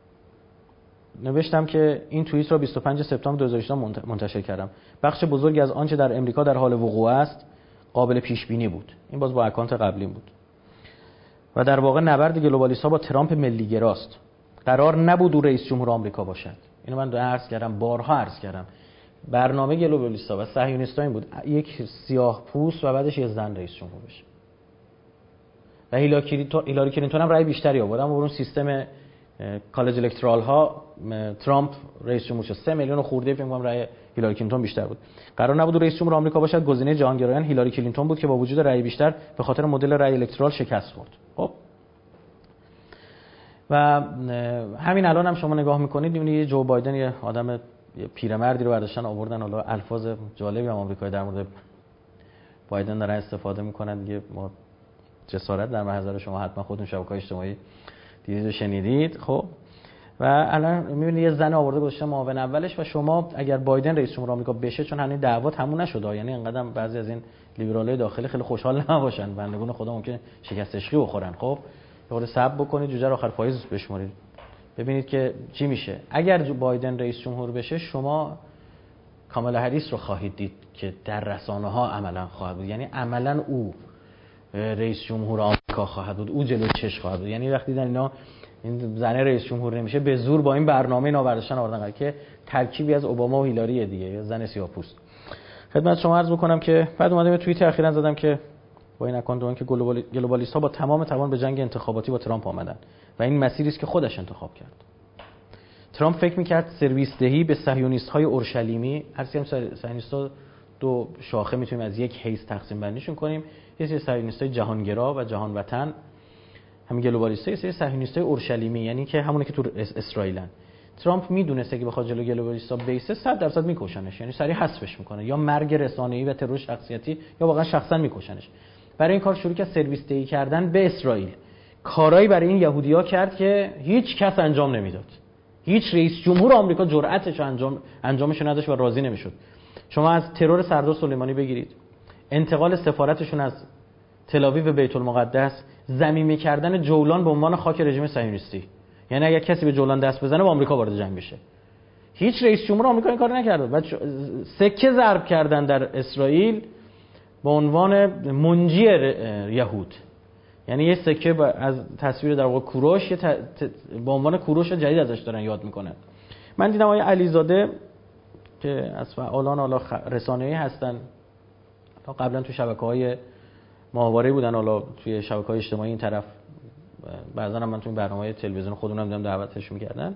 نوشتم که این توییت را 25 سپتامبر 2018 منتشر کردم. بخش بزرگی از آنچه در امریکا در حال وقوع است قابل پیش بینی بود. این باز با اکانت قبلیم بود. و در واقع نبرد گلوبالیست‌ها با ترامپ ملی‌گراست. قرار نبود او رئیس جمهور آمریکا باشد. اینو من عرض کردم، بارها عرض کردم. برنامه گلوبالیست‌ها و صهیونیست‌ها این بود یک سیاه پوست و بعدش یه زن رئیس جمهور بشه. و هیلاری کلینتون هم رأی بیشتری آورد، اما اون سیستم کالج الکترال ها ترامپ رئیس جمهور شد 3 میلیون خورده فکر کنم رأی هیلاری کلینتون بیشتر بود. قرار نبود رئیس جمهور آمریکا باشد، گزینه جهانگرایان هیلاری کلینتون بود که با وجود رأی بیشتر به خاطر مدل رأی الکترال شکست خورد. خب و همین الان هم شما نگاه میکنید میبینید جو بایدن یه آدم پیرمردی رو برداشتن آوردن، حالا الفاظ جالبی هم آمریکایی در مورد بایدن دارن استفاده میکنن دیگه. ما جسارت در محضر شما حتما خودتون شبکه‌های اجتماعی دیدید و شنیدید. خب و الان میبینید یه زن آورده گذاشته معاون اولش و شما اگر بایدن رئیس جمهور آمریکا بشه، چون هنوز دعوا تموم نشده، یعنی اینقدر بعضی از این لیبرالای داخلی خیلی خوشحال نباشن، بندگان خدا ممکنه شکست عشقی بخورن. خب یه خورده صبر بکنید، جوجه رو آخر پاییز بشمارید ببینید که چی میشه. اگر بایدن رئیس جمهور بشه، شما کامالا هریس رو خواهید دید که در رسانه‌ها عملا خواهد بود، یعنی عملا او رئیس جمهور آمریکا خواهد بود، او جلوی چش خواهد بود. یعنی وقتی دیدن اینا این زنه رئیس جمهور نمیشه، به زور با این برنامه اینا برداشتن آوردن که ترکیبی از اوباما و هیلاریه دیگه، یا زن سیاه‌پوست. خدمت شما عرض بکنم که بعد اومدم توییت اخیراً زدم که با این اکانت که گلوبالیست‌ها با تمام توان به جنگ انتخاباتی با ترامپ آمدن و این مسیری است که خودش انتخاب کرد. ترامپ فکر می‌کرد سرویس دهی به صهیونیست‌های اورشلیمی، هر سری صهیونیست‌ها دو شاخه میتونیم از یک حیز تقسیم بندیشون کنیم، یه سری صهیونیست‌های جهانگرا و جهان وطن، همین گلوبالیست‌ها، یه سری صهیونیست‌های اورشلیمی، یعنی که همونه که تو اسرائیلن. ترامپ میدونسته که بخواد جلوی گلوبالیست‌ها بیسه 100% میکشنش، یعنی سریع حذفش میکنه، یا مرگ رسانه‌ای و ترور شخصیتی یا واقعا شخصا میکشنش. برای این کار شروع کرد سرویس دهی کردن به اسرائیل. کارایی برای این یهودی‌ها کرد که هیچ کس انجام نمیداد. هیچ رئیس جمهور آمریکا جرأتش انجامش نداشت و راضی نمیشد. شما از ترور سردار سلیمانی بگیرید، انتقال سفارتشون از تل‌آویو به بیت المقدس، ضمیمه کردن جولان به عنوان خاک رژیم صهیونیستی. یعنی اگر کسی به جولان دست بزنه با آمریکا وارد جنگ بشه. هیچ رئیس جمهور آمریکا این کارو نکرده. بعد سکه ضرب کردن در اسرائیل به عنوان منجی یهود. یعنی یه سکه از تصویر در واقع کوروش به عنوان کوروش جدید ازش دارن یاد میکنن. من دیدم آقای علیزاده که از فعالان رسانه‌ای هستن، قبلا تو شبکه‌های ماهواره بودن، حالا توی شبکه‌های اجتماعی این طرف، بعضا هم من تو برنامه‌های تلویزیون خودمون دیدم دعوتش می‌کردن.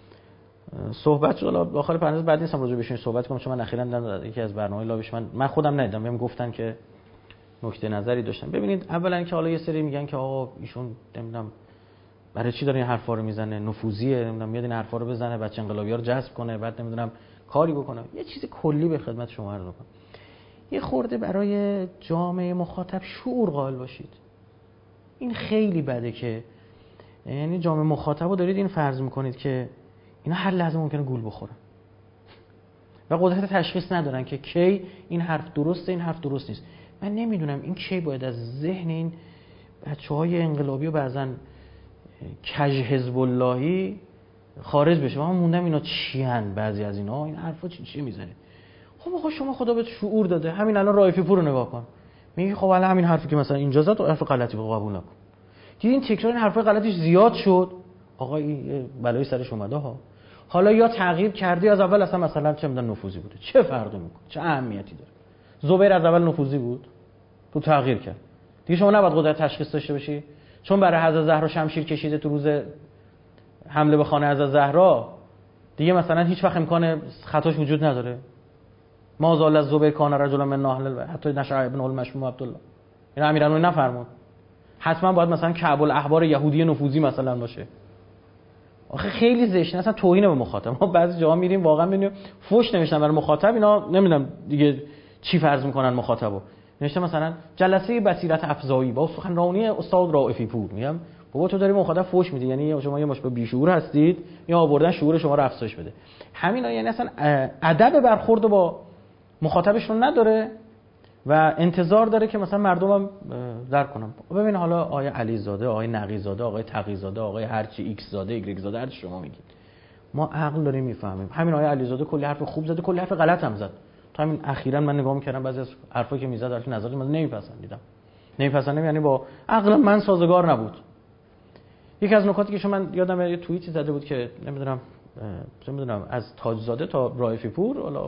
صحبت شد، حالا داخل پرانتز بعد نیستم راجع بهش صحبت کنم، چون من اخیراً دیدم یکی از برنامه‌های لابیش من خودم ندیدم، بهم گفتن که نکته نظری داشتن. ببینید اولا که حالا یه سری میگن که آقا ایشون نمیدونم برای چی داره این حرفا رو میزنه، نفوذیه، نمیدونم میاد این حرفا رو بزنه بچه انقلابی‌ها رو جذب کنه، بعد نمیدونم کاری بکنه. یه چیز کلی به خدمت شما عرض کنم، یه خورده برای جامعه مخاطب شعور قائل باشید. این خیلی بده که یعنی جامعه مخاطبو دارید این فرض میکنید که اینا هر لحظه ممکنه گول بخورن و قدرت تشخیص ندارن که کی این حرف درسته، این حرف درست نیست. من نمیدونم این کی باید از ذهن این بچهای انقلابی و بعضن کج حزب اللهی خارج بشه. من موندم اینا چی ان، بعضی از اینا این حرفا چی میزنید؟ خب آقا شما خدا بهت شعور داده، همین الان رائفی پور رو نگاه کن، میگه خب الان همین حرفی که مثلا اینجا زد حرف غلطی به قبول نکن. دیدین تکرار این حرفای غلطش زیاد شد، آقا این بلایی سرش اومده ها. حالا یا تغییر کردی از اول اصلا مثلا چه میدونم نفوذی بوده، چه فرقی میکنه، چه اهمیتی داره؟ زبیر از اول نفوذی بود، تو تغییر کرد، دیگه شما نباید قدرت تشخیص داشته باشی چون برای حضرت زهرا شمشیر کشیده تو روز حمله به خانه حضرت زهرا، دیگه مثلا هیچ وقت امکان خطاش وجود نداره. ما زال از زبیر کان رجلا من ناهل حتی نشع ابن المشموم عبدالله، این امیرالمومنین نفرمود حتما باید مثلا کعب الاحبار یهودی نفوذی مثلا باشه. آخه خیلی زشته، اصلا توهین به مخاطب. ما بعضی جاها میریم واقعا میبینیم فوش نوشتن برای مخاطب، اینا نمیدونم دیگه چی فرض میکنن مخاطبو. نوشته مثلا جلسه بصیرت افزایی با سخنرانی استاد رائفی پور. میگم بابا تو داری مخاطب فوش میدی، یعنی شما یه مشکل بیشعور هستید یا آوردن شعور شما رو افزایش بده. همینا یعنی اصلا ادب برخورد با مخاطبشون نداره و انتظار داره که مثلا مردمم درک کنن. ببین حالا آقای علیزاده، آقای نقیزاده، آقای تقیزاده، آقای هرچی ایکس زاده، ایگرگ زاده، هر چی شما میگید، ما عقل داریم میفهمیم. همین آقای علیزاده کلی حرف خوب زده، کلی حرف غلط هم زد. تا همین اخیراً من نگاه می‌کردم بعضی از حرفایی که میزد، حرف نظرات من نمیپسندیدم یعنی با عقل من سازگار نبود. یکی از نکاتی که من یادم یه توییتی زده بود که نمیدونم از تاجزاده تا رائفی پور، حالا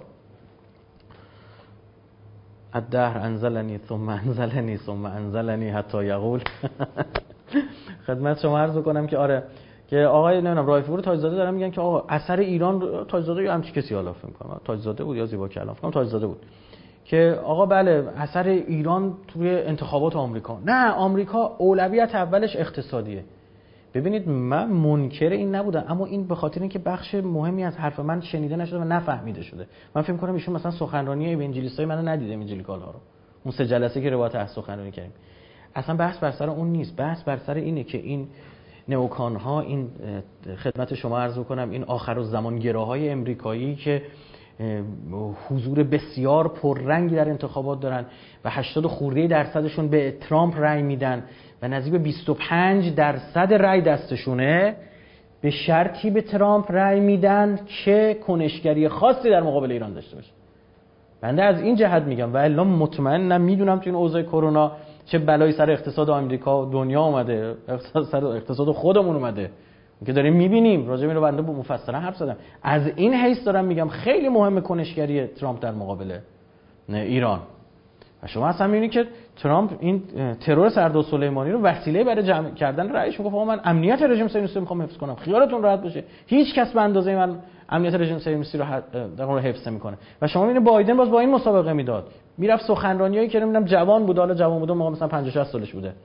الدهر انزلنی ثم انزلنی ثم انزلنی حتی یقول. خدمت شما عرض کنم که آره که آقای نمیدونم رایفپور تاجزاده دارن میگن که آقا اثر ایران تاجزاده یا همچی کسی حالا فکر کنم تاجزاده بود یا زیبا کلام فکر کنم تاجزاده بود که آقا بله اثر ایران توی انتخابات آمریکا. نه، آمریکا اولویت اولش اقتصادیه. ببینید من منکر این نبودم، اما این به خاطر اینکه بخش مهمی از حرف من شنیده نشده و نفهمیده شده. من فکر کنم ایشون مثلا سخنرانی اونجیلیستای منو ندیده، اونجیلیکال ها رو، اون 3 جلسه که روایت از سخنرانی کردیم. اصلا بحث بر سر اون نیست، بحث بر سر اینه که این نئوکان ها، این خدمت شما عرض می‌کنم این آخرالزمان گراهای امریکایی که حضور بسیار پررنگی در انتخابات دارن و 80 خورده درصدشون به ترامپ رای میدن و نزدیک به 25% رای دستشونه، به شرطی به ترامپ رای میدن که کنشگری خاصی در مقابل ایران داشته باشه. بنده از این جهت میگم و الا مطمئنم میدونم تو این اوضاع کرونا چه بلایی سر اقتصاد آمریکا و دنیا اومده، سر اقتصاد خودمون اومده که داریم میبینیم. راجع به اینو بنده مفصلا حرف زدم. از این حیث دارم میگم خیلی مهمه کنشگری ترامپ در مقابل ایران. و شما اصلا میبینید که ترامپ این ترور سردار سلیمانی رو وسیله برای جمع کردن رئیس میگفت من امنیت رژیم صهیونیستی میخوام حفظ کنم، خیالتون راحت باشه، هیچ کس به اندازه من امنیت رژیم صهیونیستی رو در واقع حفظ میکنه. و شما میبینید بایدن باز با این مسابقه میداد، میرفت سخنرانیایی که نمیدونم جوان بود، حالا جوان بود موقع مثلا 50 60 سالش بوده.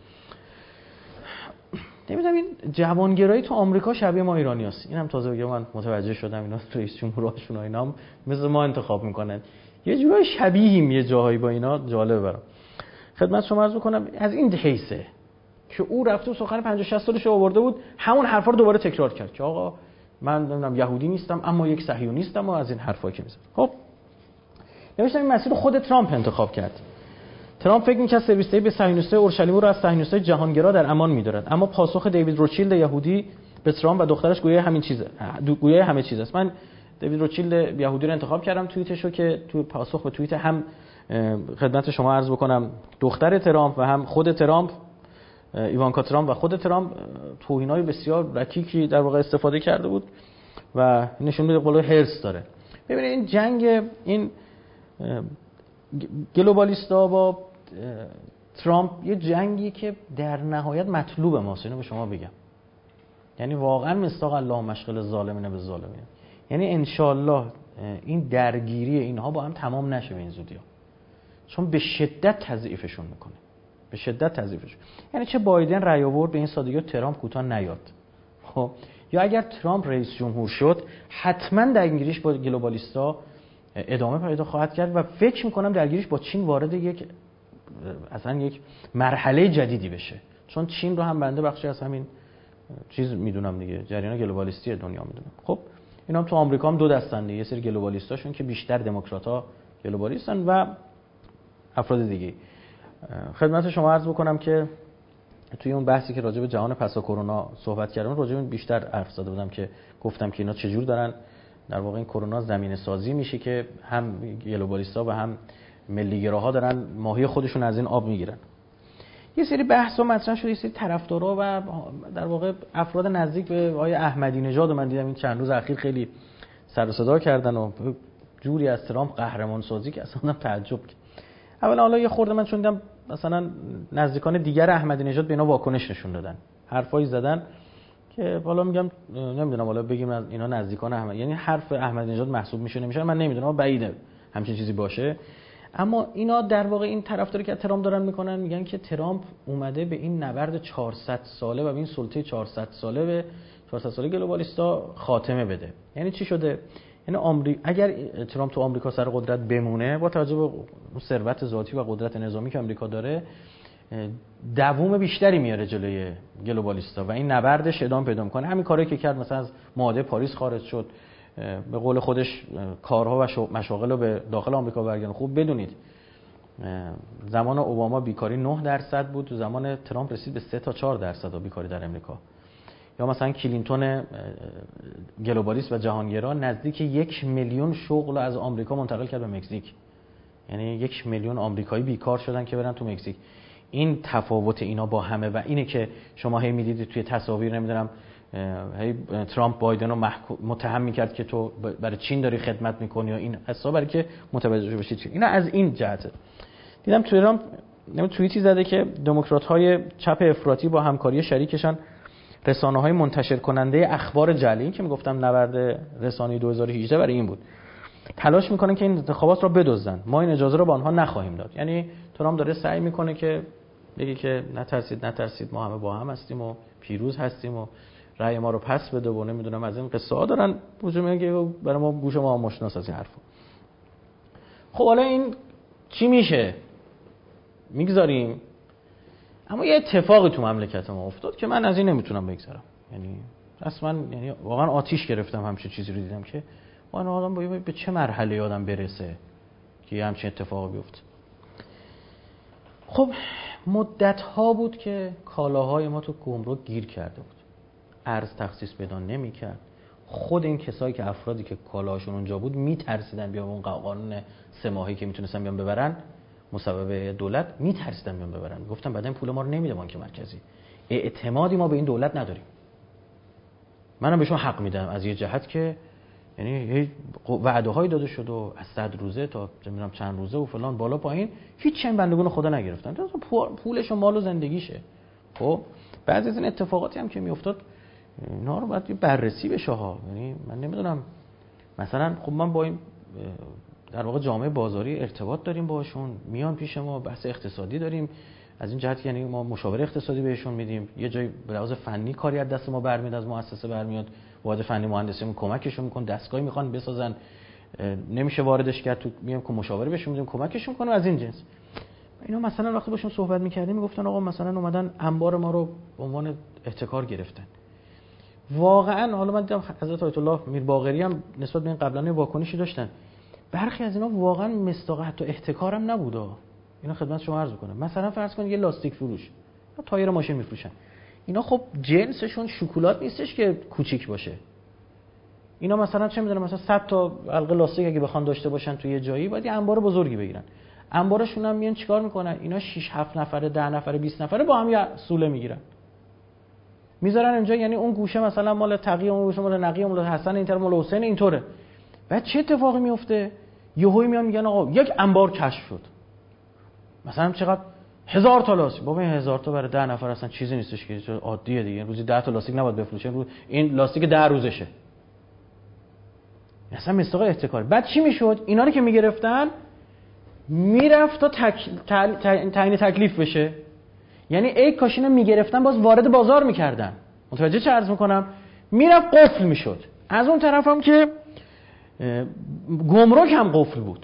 نمیدونم این جوانگرایی تو آمریکا شبیه ما ایرانیاست. اینم تازه بگم من متوجه شدم اینا رئیس جمهوراشون و اینا مثل ما انتخاب میکنن، یه جورای شبیهیم یه جاهایی با اینا. جالبه برام خدمت شما عرض بکنم از این حیثه که او رفته و سخن 50 60 سالش رو آورده بود، همون حرفا رو دوباره تکرار کرد که آقا من نمیدونم یهودی نیستم اما یک صهیونیستم و از این حرفا که میزنه. خب نوشتم این مسیر خود ترامپ انتخاب کرد. ترامپ فکر می‌کرد سرویس‌های به صهیونیست‌های اورشلیم رو از صهیونیست‌های جهانگرا در امان می‌دارد، اما پاسخ دیوید روچیلد یهودی به ترامپ و دخترش گویا همین چیزه، گویا همه چیز است. من دیوید روچیلد یهودی رو انتخاب کردم توییتشو که تو پاسخ به توییت هم خدمت شما عرض بکنم دختر ترامپ و هم خود ترامپ، ایوانکا ترامپ و خود ترامپ توهین‌های بسیار رکیکی در واقع استفاده کرده بود و نشون میده قول هرس داره. ببینید این جنگ این گلوبالیستا با ترامپ یه جنگی که در نهایت مطلوب ماست، اینو به شما بگم. یعنی واقعا مصداق الله مشغل الظالمین بالظالمین. یعنی انشالله این درگیری اینها با هم تمام نشه به این زودی‌ها، چون به شدت تضعیفشون میکنه، به شدت تضعیفشون. یعنی چه بایدن رأی آورد به این سادگی ترامپ کوتاه نیاد، خب یا اگر ترامپ رئیس جمهور شد حتما درگیریش با گلوبالیستا ادامه پیدا خواهد کرد و فکر میکنم درگیریش با چین وارد یک مرحله جدیدی بشه، چون چین رو هم بنده بخشی از همین چیز میدونم دیگه، جریان گلوبالیستی دنیا میدونم. خب اینا هم تو آمریکا هم دو دستن دیگه، یه سری گلوبالیستاشون که بیشتر دموکرات‌ها گلوبالیستن و افراد دیگه. خدمت شما عرض بکنم که توی اون بحثی که راجع به جهان پس از کرونا صحبت کردم راجع به بیشتر حرف زده بودم که گفتم که اینا چجور دارن در واقع این کرونا زمینه سازی میشه که هم گلوبالیستا و هم ملیگراها دارن ماهی خودشون از این آب میگیرن. یه سری بحثا مطرح شده، یه سری طرفدارا و در واقع افراد نزدیک به آقای احمدی نژاد من دیدم این چند روز اخیر خیلی سر و صدا کردن و جوری از ترامپ قهرمان سازی که اصلا تعجب کرد. اولا حالا یه خورده من چون دیدم مثلا نزدیکان دیگر احمدی نژاد به اینا واکنش نشون دادن، حرفایی زدن که حالا میگم نمیدونم حالا بگیم اینا نزدیکان احمد، یعنی حرف احمدی نژاد محسوب میشه نمیشه من نمیدونم، بعیده همچین چیزی باشه. اما اینا در واقع این طرفداری که ترامپ دارن میکنن میگن که ترامپ اومده به این نبرد 400 ساله و به این سلطه 400 ساله گلوبالیستا خاتمه بده. یعنی چی شده؟ یعنی اگر ترامپ تو آمریکا سر قدرت بمونه با توجه به ثروت ذاتی و قدرت نظامی که آمریکا داره دوام بیشتری میاره جلوی گلوبالیستا و این نبردش ادامه پیدا میکنه. همین کاری که کرد مثلا از معاهده پاریس خارج شد، به قول خودش کارها و مشاغل رو به داخل آمریکا برگردون. خوب بدونید زمان اوباما بیکاری 9% بود، تو زمان ترامپ رسید به 3 تا 4% بیکاری در آمریکا. یا مثلا کلینتون گلوبالیست و جهانگرا نزدیک 1 میلیون شغل از آمریکا منتقل کرد به مکزیک. یعنی 1 میلیون آمریکایی بیکار شدن که برن تو مکزیک. این تفاوت اینا با همه و اینه که شما هی میدیدید توی تصاویر نمیدونم هی ترامپ بایدن رو متهم میکرد که تو برای چین داری خدمت میکنی و این حساب برای که متوجه بشید چین. اینا از این جهته. دیدم ترامپ توییتی زده که دموکرات‌های چپ افراطی با همکاری شریکشان رسانه‌های منتشر کننده اخبار جعلی که میگفتم نبرد رسانه‌ای 2018 برای این بود، تلاش میکنن که این انتخابات رو بدزدن. ما این اجازه رو به آنها نخواهیم داد. یعنی ترامپ داره سعی میکنه که بگه که نترسید ما همه با هم هستیم و پیروز هستیم و رأی ما رو پس بده و نمیدونم از این قصه ها دارن وجود میگه برای ما گوش ما مشناس از این حرفا. خب حالا این چی میشه؟ میگذاریم. اما یه اتفاقی تو مملکت ما افتاد که من از این نمیتونم بگذرم. یعنی اصلا یعنی واقعا آتیش گرفتم همچین چیزی رو دیدم که واقعا آدم باید به چه مرحله آدم برسه که همچین اتفاقی بیفته. خب مدت ها بود که کالاهای ما تو گمرک گیر کرده بود، ارز تخصیص پیدا نمی‌کرد. خود این کسایی که افرادی که کالاهاشون اونجا بود میترسیدن بیان اون قانون 3 ماهی که میتونستن بیان ببرن مسبب دولت، میترسیدن بیان ببرن. گفتم بعدن پول ما رو نمیده بانک مرکزی، اعتمادی ما به این دولت نداریم. منم بهشون حق میدم از یه جهت که یعنی وعده هایی داده شد و از 100 روزه تا نمیدونم چند روزه و فلان بالا پایین هیچ چند بندگون خدا نگرفتن، پولش و مال و زندگیشه. خب بعضی از این اتفاقاتی هم که میافتاد اینا رو باید بررسی بشه ها. یعنی من نمیدونم مثلا خب من با این در واقع جامعه بازاری ارتباط داریم باشون، میان پیش ما بحث اقتصادی داریم از این جهت، یعنی ما مشاوره اقتصادی بهشون میدیم، یه جای به لحاظ فنی کاری از دست ما برمیاد، از مؤسسه برمیاد، واحد فنی مهندسیمون کمکشون میکنه، دستگاهی میخوان بسازن نمیشه واردش کرد، تو میام که مشاوره بهشون میدیم کمکشون کنه از این جنس. اینا مثلا وقتی باشون صحبت میکردیم میگفتن آقا مثلا اومدن انبار ما رو به عنوان احتکار گرفتن. واقعا حالا من دیدم حضرت آیت الله میر باقری هم نسبت به این قبلا واکنشی داشتن، برخی از اینا واقعا مصداق حتی احتکار هم نبوده. اینا خدمت شما عرض میکنم مثلا فرض کنید یه لاستیک فروش یا تایر ماشین میفروشن، اینا خب جنسشون شکلات نیستش که کوچیک باشه. اینا مثلا چه میدونم مثلا 100 تا حلقه لاستیک اگه بخوان داشته باشن توی یه جایی باید یه انبار بزرگی بگیرن. انبارشون هم میان چیکار میکنن؟ اینا 6 7 نفره 10 نفره 20 نفره با هم یه سوله میگیرن میذارن اینجا. یعنی اون گوشه مثلا مال تقی، اون گوشه مال نقی، مال حسن، این طرف مال حسین، اینطوره. بعد چه اتفاقی میفته؟ یهویی میان میگن آقا یک انبار کشف شد، مثلا چقدر 1000 تا لاستیک. بابا این 1000 تا برای 10 نفر اصلا چیزی نیستش که عادیه دیگه. روزی 10 تا لاستیک نباید بفروشه، این لاستیک 10 روزشه. مثلا مستاق احتکار. بعد چی میشد؟ اینا رو که میگرفتن میرفت تا تعیین تکلیف بشه. یعنی ای کاش اینا میگرفتن باز وارد بازار میکردن. متوجه چه عرض میکنم؟ میرفت قفل میشد. از اون طرف هم که گمرک هم قفل بود.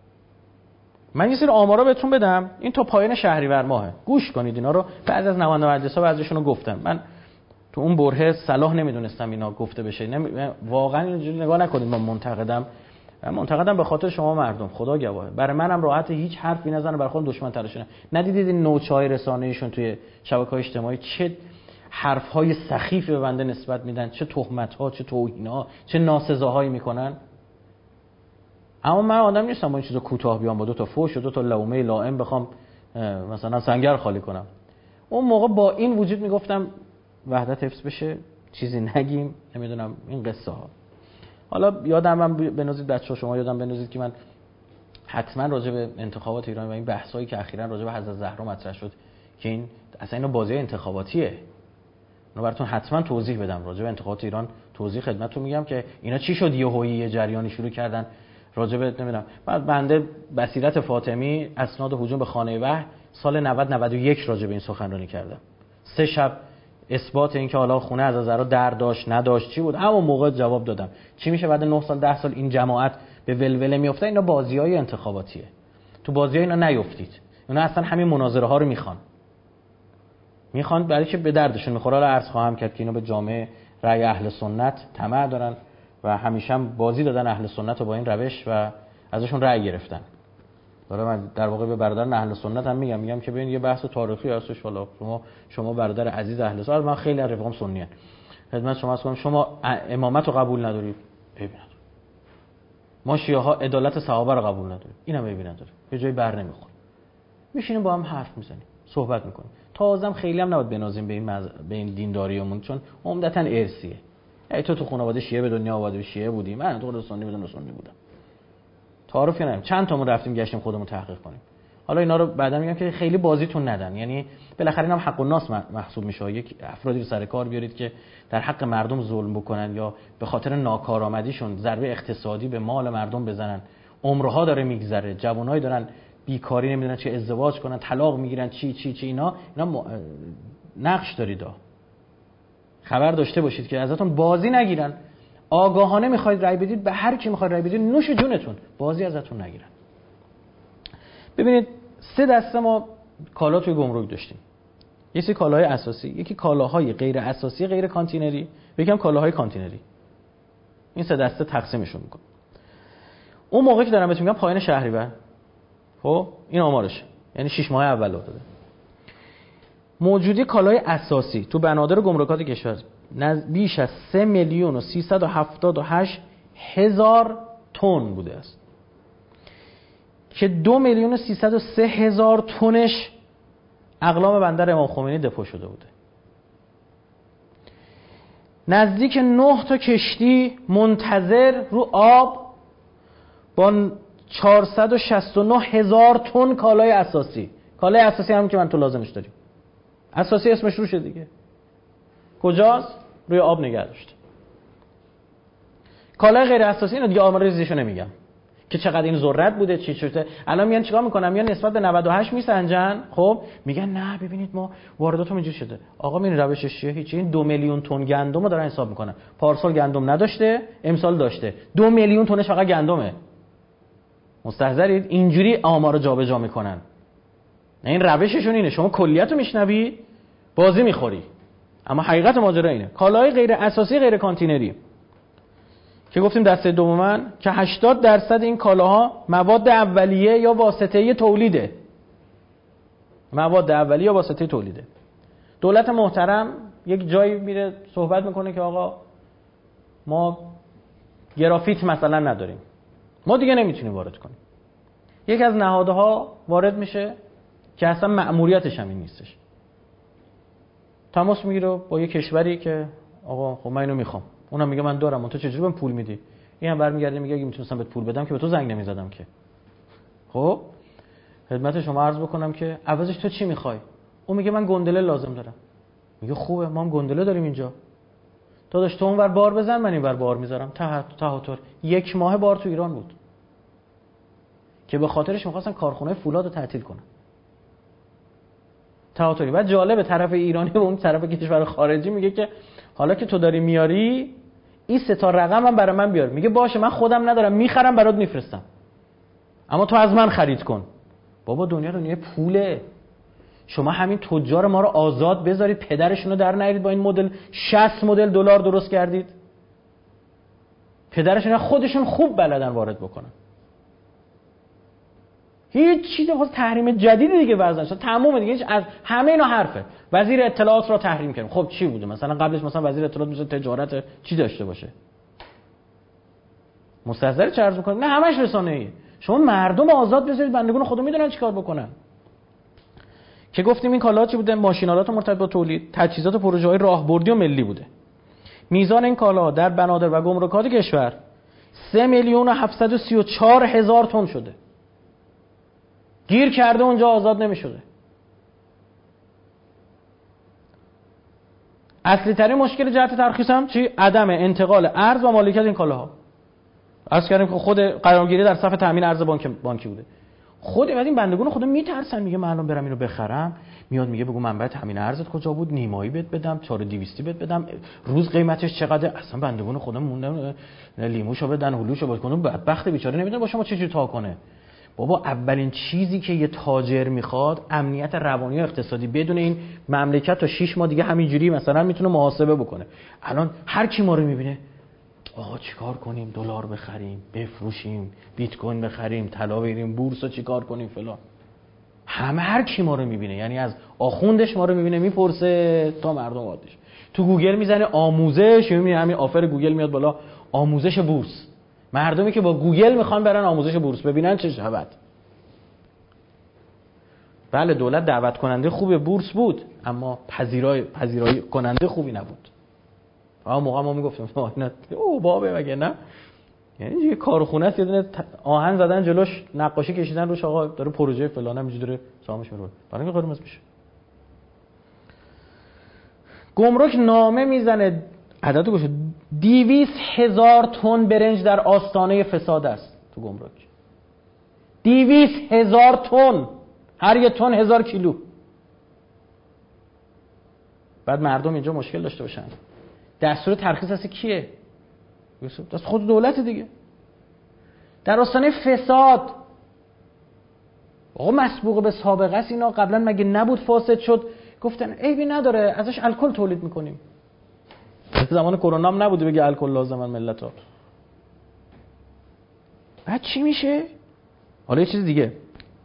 من یه سری آمارا بهتون بدم، این تا پایان شهریور ماهه، گوش کنید اینا رو. بعضی از نماینده مجلس‌ها بعضیشون رو گفتم، من تو اون برهه صلاح نمیدونستم اینا گفته بشه. واقعا اینجوری نگاه نکنید من منتقدم به خاطر شما مردم، خدا گواهه. برای منم راحت هیچ حرفی نزنه، برای خودم دشمن تراشونه. ندیدید این نوچهای رسانه‌ایشون توی شبکه‌های اجتماعی چه حرف‌های سخیفی به بنده نسبت میدن، چه تهمت‌ها، چه توهین‌ها، چه ناسزاهایی میکنن. اما من آدم نیستم با این چیزا کوتاه بیام با 2 تا فوش و 2 تا لومه لائم بخوام مثلا سنگر خالی کنم. اون موقع با این وجود میگفتم وحدت حفظ بشه، چیزی نگیم، نمیدونم این قصه ها. حالا یادم من بنوزید بچه‌ها، شما یادم بنوزید که من حتما راجع به انتخابات ایران و این بحثایی که اخیراً راجع به حضرت زهرا مطرح شد که این اصلا اینا بازی انتخاباتیه، اینو براتون حتما توضیح بدم. راجع به انتخابات ایران توضیح خدمتتون میگم که اینا چی شد یهویی یه جریانی شروع کردن راجع به نمیدونم. بعد بنده بصیرت فاطمی اسناد هجوم به خانه وحی سال 91 راجع به این سخنرانی کردم. 3 شب اثبات این که حالا خونه از زهرا در داشت نداشت چی بود، اما موقع جواب دادم. چی میشه بعد 9 سال 10 سال این جماعت به ولوله میفته؟ اینا بازیای انتخاباتیه، تو بازیای اینا نیفتید. اینا اصلا همین مناظره ها رو میخوان برای که به دردشون میخوره. حالا عرض خواهم کرد که اینا به جامعه رأی اهل سنت طمع دارن و همیشه هم بازی دادن اهل سنت رو با این روش و ازشون رأی گرفتن. داره من در واقع به برادران اهل سنت هم میگم که ببین یه بحث تاریخی هستش. حالا شما برادر عزیز اهل سنت، من خیلی از رفقام سنی ان، خدمت شما هستم، شما امامت رو قبول ندارید، عیبی نداره. ما شیعه ها عدالت صحابه رو قبول نداریم، اینم عیبی نداره، یه جایی بر نمیخوره. میشینیم با هم حرف میزنیم، صحبت میکنیم. تازم خیلی هم نباید بنازیم به این دینداریمون، چون عمدتاً ارثیه. ای تو خانواده شیعه به دنیا آمده شیعه بودی، من تو سنی بودم. تعارفی نداریم. چند تامون رفتیم گشتیم خودمون تحقیق کنیم. حالا اینا رو بعدا میگم که خیلی بازیتون ندن، یعنی بالاخره اینم حق الناس محسوب میشه. یک افرادی رو سر کار بیارید که در حق مردم ظلم بکنن یا به خاطر ناکارآمدیشون ضربه اقتصادی به مال مردم بزنن، عمرها داره میگذره، جوانایی دارن بیکاری نمیدونن چه ازدواج کنن، طلاق میگیرن، چی اینا نقش دارید. خبر داشته باشید که ازتون بازی نگیرن. آگاهانه میخواید رای بدید، به هر کی میخواید رای بدید، نوش جونتون، بازی ازتون نگیرن. ببینید 3 دسته ما کالا توی گمرک داشتیم. یکی کالاهای اساسی، یکی کالاهای غیر اساسی غیر کانتینری، یکم کالاهای کانتینری. این 3 دسته تقسیمشون میکنم. اون موقعی که دارم بهتون میگم پایان شهریور، خب این آمارش، یعنی 6 ماه اول داده. موجودی کالای اساسی تو بنادر گمرکات کشور بیش از 3,378,000 تن بوده است که 2,303,000 تنش اقلام بندر امام خمینی دپو شده بوده. نزدیک 9 تا کشتی منتظر رو آب با 469,000 تن کالای اساسی. کالای اساسی هم که من تو لازمش داریم، اساسی اسمش روشه دیگه. کجاست؟ روی آب نگه داشته. کالای غیر اساسی اینو دیگه آمار ریزیشو نمیگم که چقدر این ذرت بوده، چی شده. الان میان چیکار میکنن؟ میان نسبت به 98 میسنجن. خب میگن نه ببینید ما وارداتمون اینجوری شده. آقا این روشش چیه؟ هیچ. این 2 میلیون تن گندمو دارن حساب میکنن. پارسال گندم نداشته، امسال داشته. 2 میلیون تنش فقط گندمه. مستحضرید؟ اینجوری آمارو جابجا میکنن. این روششون اینه. شما کلیتو میشنوی، بازی میخوری. اما حقیقت ماجرا اینه. کالای غیر اساسی غیر کانتینری که گفتیم دسته دومن، که 80% این کالاها مواد اولیه یا واسطه‌ای تولیده. مواد اولیه یا واسطه تولیده. دولت محترم یک جایی میره صحبت میکنه که آقا ما گرافیت مثلا نداریم، ما دیگه نمیتونیم وارد کنیم. یکی از نهادها وارد میشه که اصلا مأموریتش هم این نیستش. تماس میگیره با یه کشوری که آقا خب من اینو میخوام. اونم میگه من دارم، تو چجوری بهم پول میدی؟ این هم برمیگرده میگه اگه میتونستم بهت پول بدم که به تو زنگ نمیزدم که. خب خدمت شما عرض بکنم که عوضش تو چی میخوای؟ اون میگه من گندله لازم دارم. میگه خوبه، ما هم گندله داریم اینجا. داداش تو اونور بار بزن، من اینور بار میذارم. تهاتر 1 ماه بار تو ایران بود که به خاطرش می‌خواستن کارخونه فولاد رو تعطیل کنن. تهاتری. بعد جالب طرف ایرانی و اون طرف کشور خارجی میگه که حالا که تو داری میاری این 3 تا رقم هم برای من بیار. میگه باشه من خودم ندارم میخرم برات میفرستم، اما تو از من خرید کن. بابا دنیای پوله. شما همین تجار ما رو آزاد بذارید، پدرشون رو در نیارید با این مدل 60 مدل دلار درست کردید. پدرشون خودشون خوب بلدن وارد بکنن. هیچ چیز خاص تحریم جدیدی دیگه وضع شد. تمام دیگه از همه اینا حرفه. وزیر اطلاعات رو تحریم کردیم. خب چی بوده؟ مثلا قبلش مثلا وزیر اطلاعات میشه تجارت چی داشته باشه؟ مستحضر چه عرض می‌کنم؟ نه همش رسانه‌ای. شما مردم آزاد بذارید، بندگان خدا میدونن چیکار بکنن. که گفتیم این کالاها چی بوده؟ ماشینالات مرتبط با تولید، تجهیزات و پروژه‌های راهبردی و ملی بوده. میزان این کالاها در بنادر و گمرکات کشور 3,734,000 تن شده. گیر کرده اونجا، آزاد نمی‌شده. اصلی ترین مشکل جهت ترخیص هم چی؟ عدم انتقال ارز و مالکیت این کالاها. عرض کردیم که خود قرارگیری در صف تامین ارز بانکی بوده. خود این بندگان خدا میترسن، میگه من الان برم اینو بخرم، میاد میگه بگو منبع تامین ارزت کجا بود، نیمایی بهت بدم، 4200 بهت بدم، روز قیمتش چقدر؟ اصلا بندگان خدا موندن لیموشو بدن، هلوشو بکنن، بدبخت بیچاره نمیدونه با شما چجوری تا کنه. بابا اولین چیزی که یه تاجر میخواد امنیت روانی و اقتصادی. بدون این مملکت تا 6 ماه دیگه همینجوری مثلا میتونه محاسبه بکنه. الان هر کی ما رو میبینه آقا چیکار کنیم؟ دلار بخریم، بفروشیم، بیت کوین بخریم، طلا بگیریم، بورس رو چیکار کنیم فلان. همه هر کی ما رو میبینه، یعنی از آخوندش ما رو میبینه میپرسه تا مردم عادیش. تو گوگل میزنه آموزش، میبینه همین آفر گوگل میاد بالا، آموزش بورس. مردمی که با گوگل میخوان برن آموزش بورس ببینن چه شود. بله دولت دعوت کننده خوب بورس بود، اما پذیرایی کننده خوبی نبود. اما موقع ما میگفتیم اینا او بابه مگه نه. یعنی یه کارخونه است، یه دونه آهن زدن جلوش، نقاشی کشیدن روش، آقا داره پروژه فلان هم اینجوری سهامش میره، برای اینکه قرمز میشه. گمرک نامه میزنه، عددو گوشه، 200,000 تن برنج در آستانه فساد است تو گمرک. 200,000 تن، هر یه تن 1000 کیلو. بعد مردم اینجا مشکل داشته باشن. دستور ترخیص هست کیه؟ دست خود دولت دیگه. در آستانه فساد. آقا مسبوق به سابقه است اینا، قبلا مگه نبود فاسد شد؟ گفتن عیبی نداره ازش الکل تولید میکنیم. زمان کرونا هم نبوده بگه الکل لازمن ملت‌ها. بعد چی میشه؟ حالا یه چیز دیگه،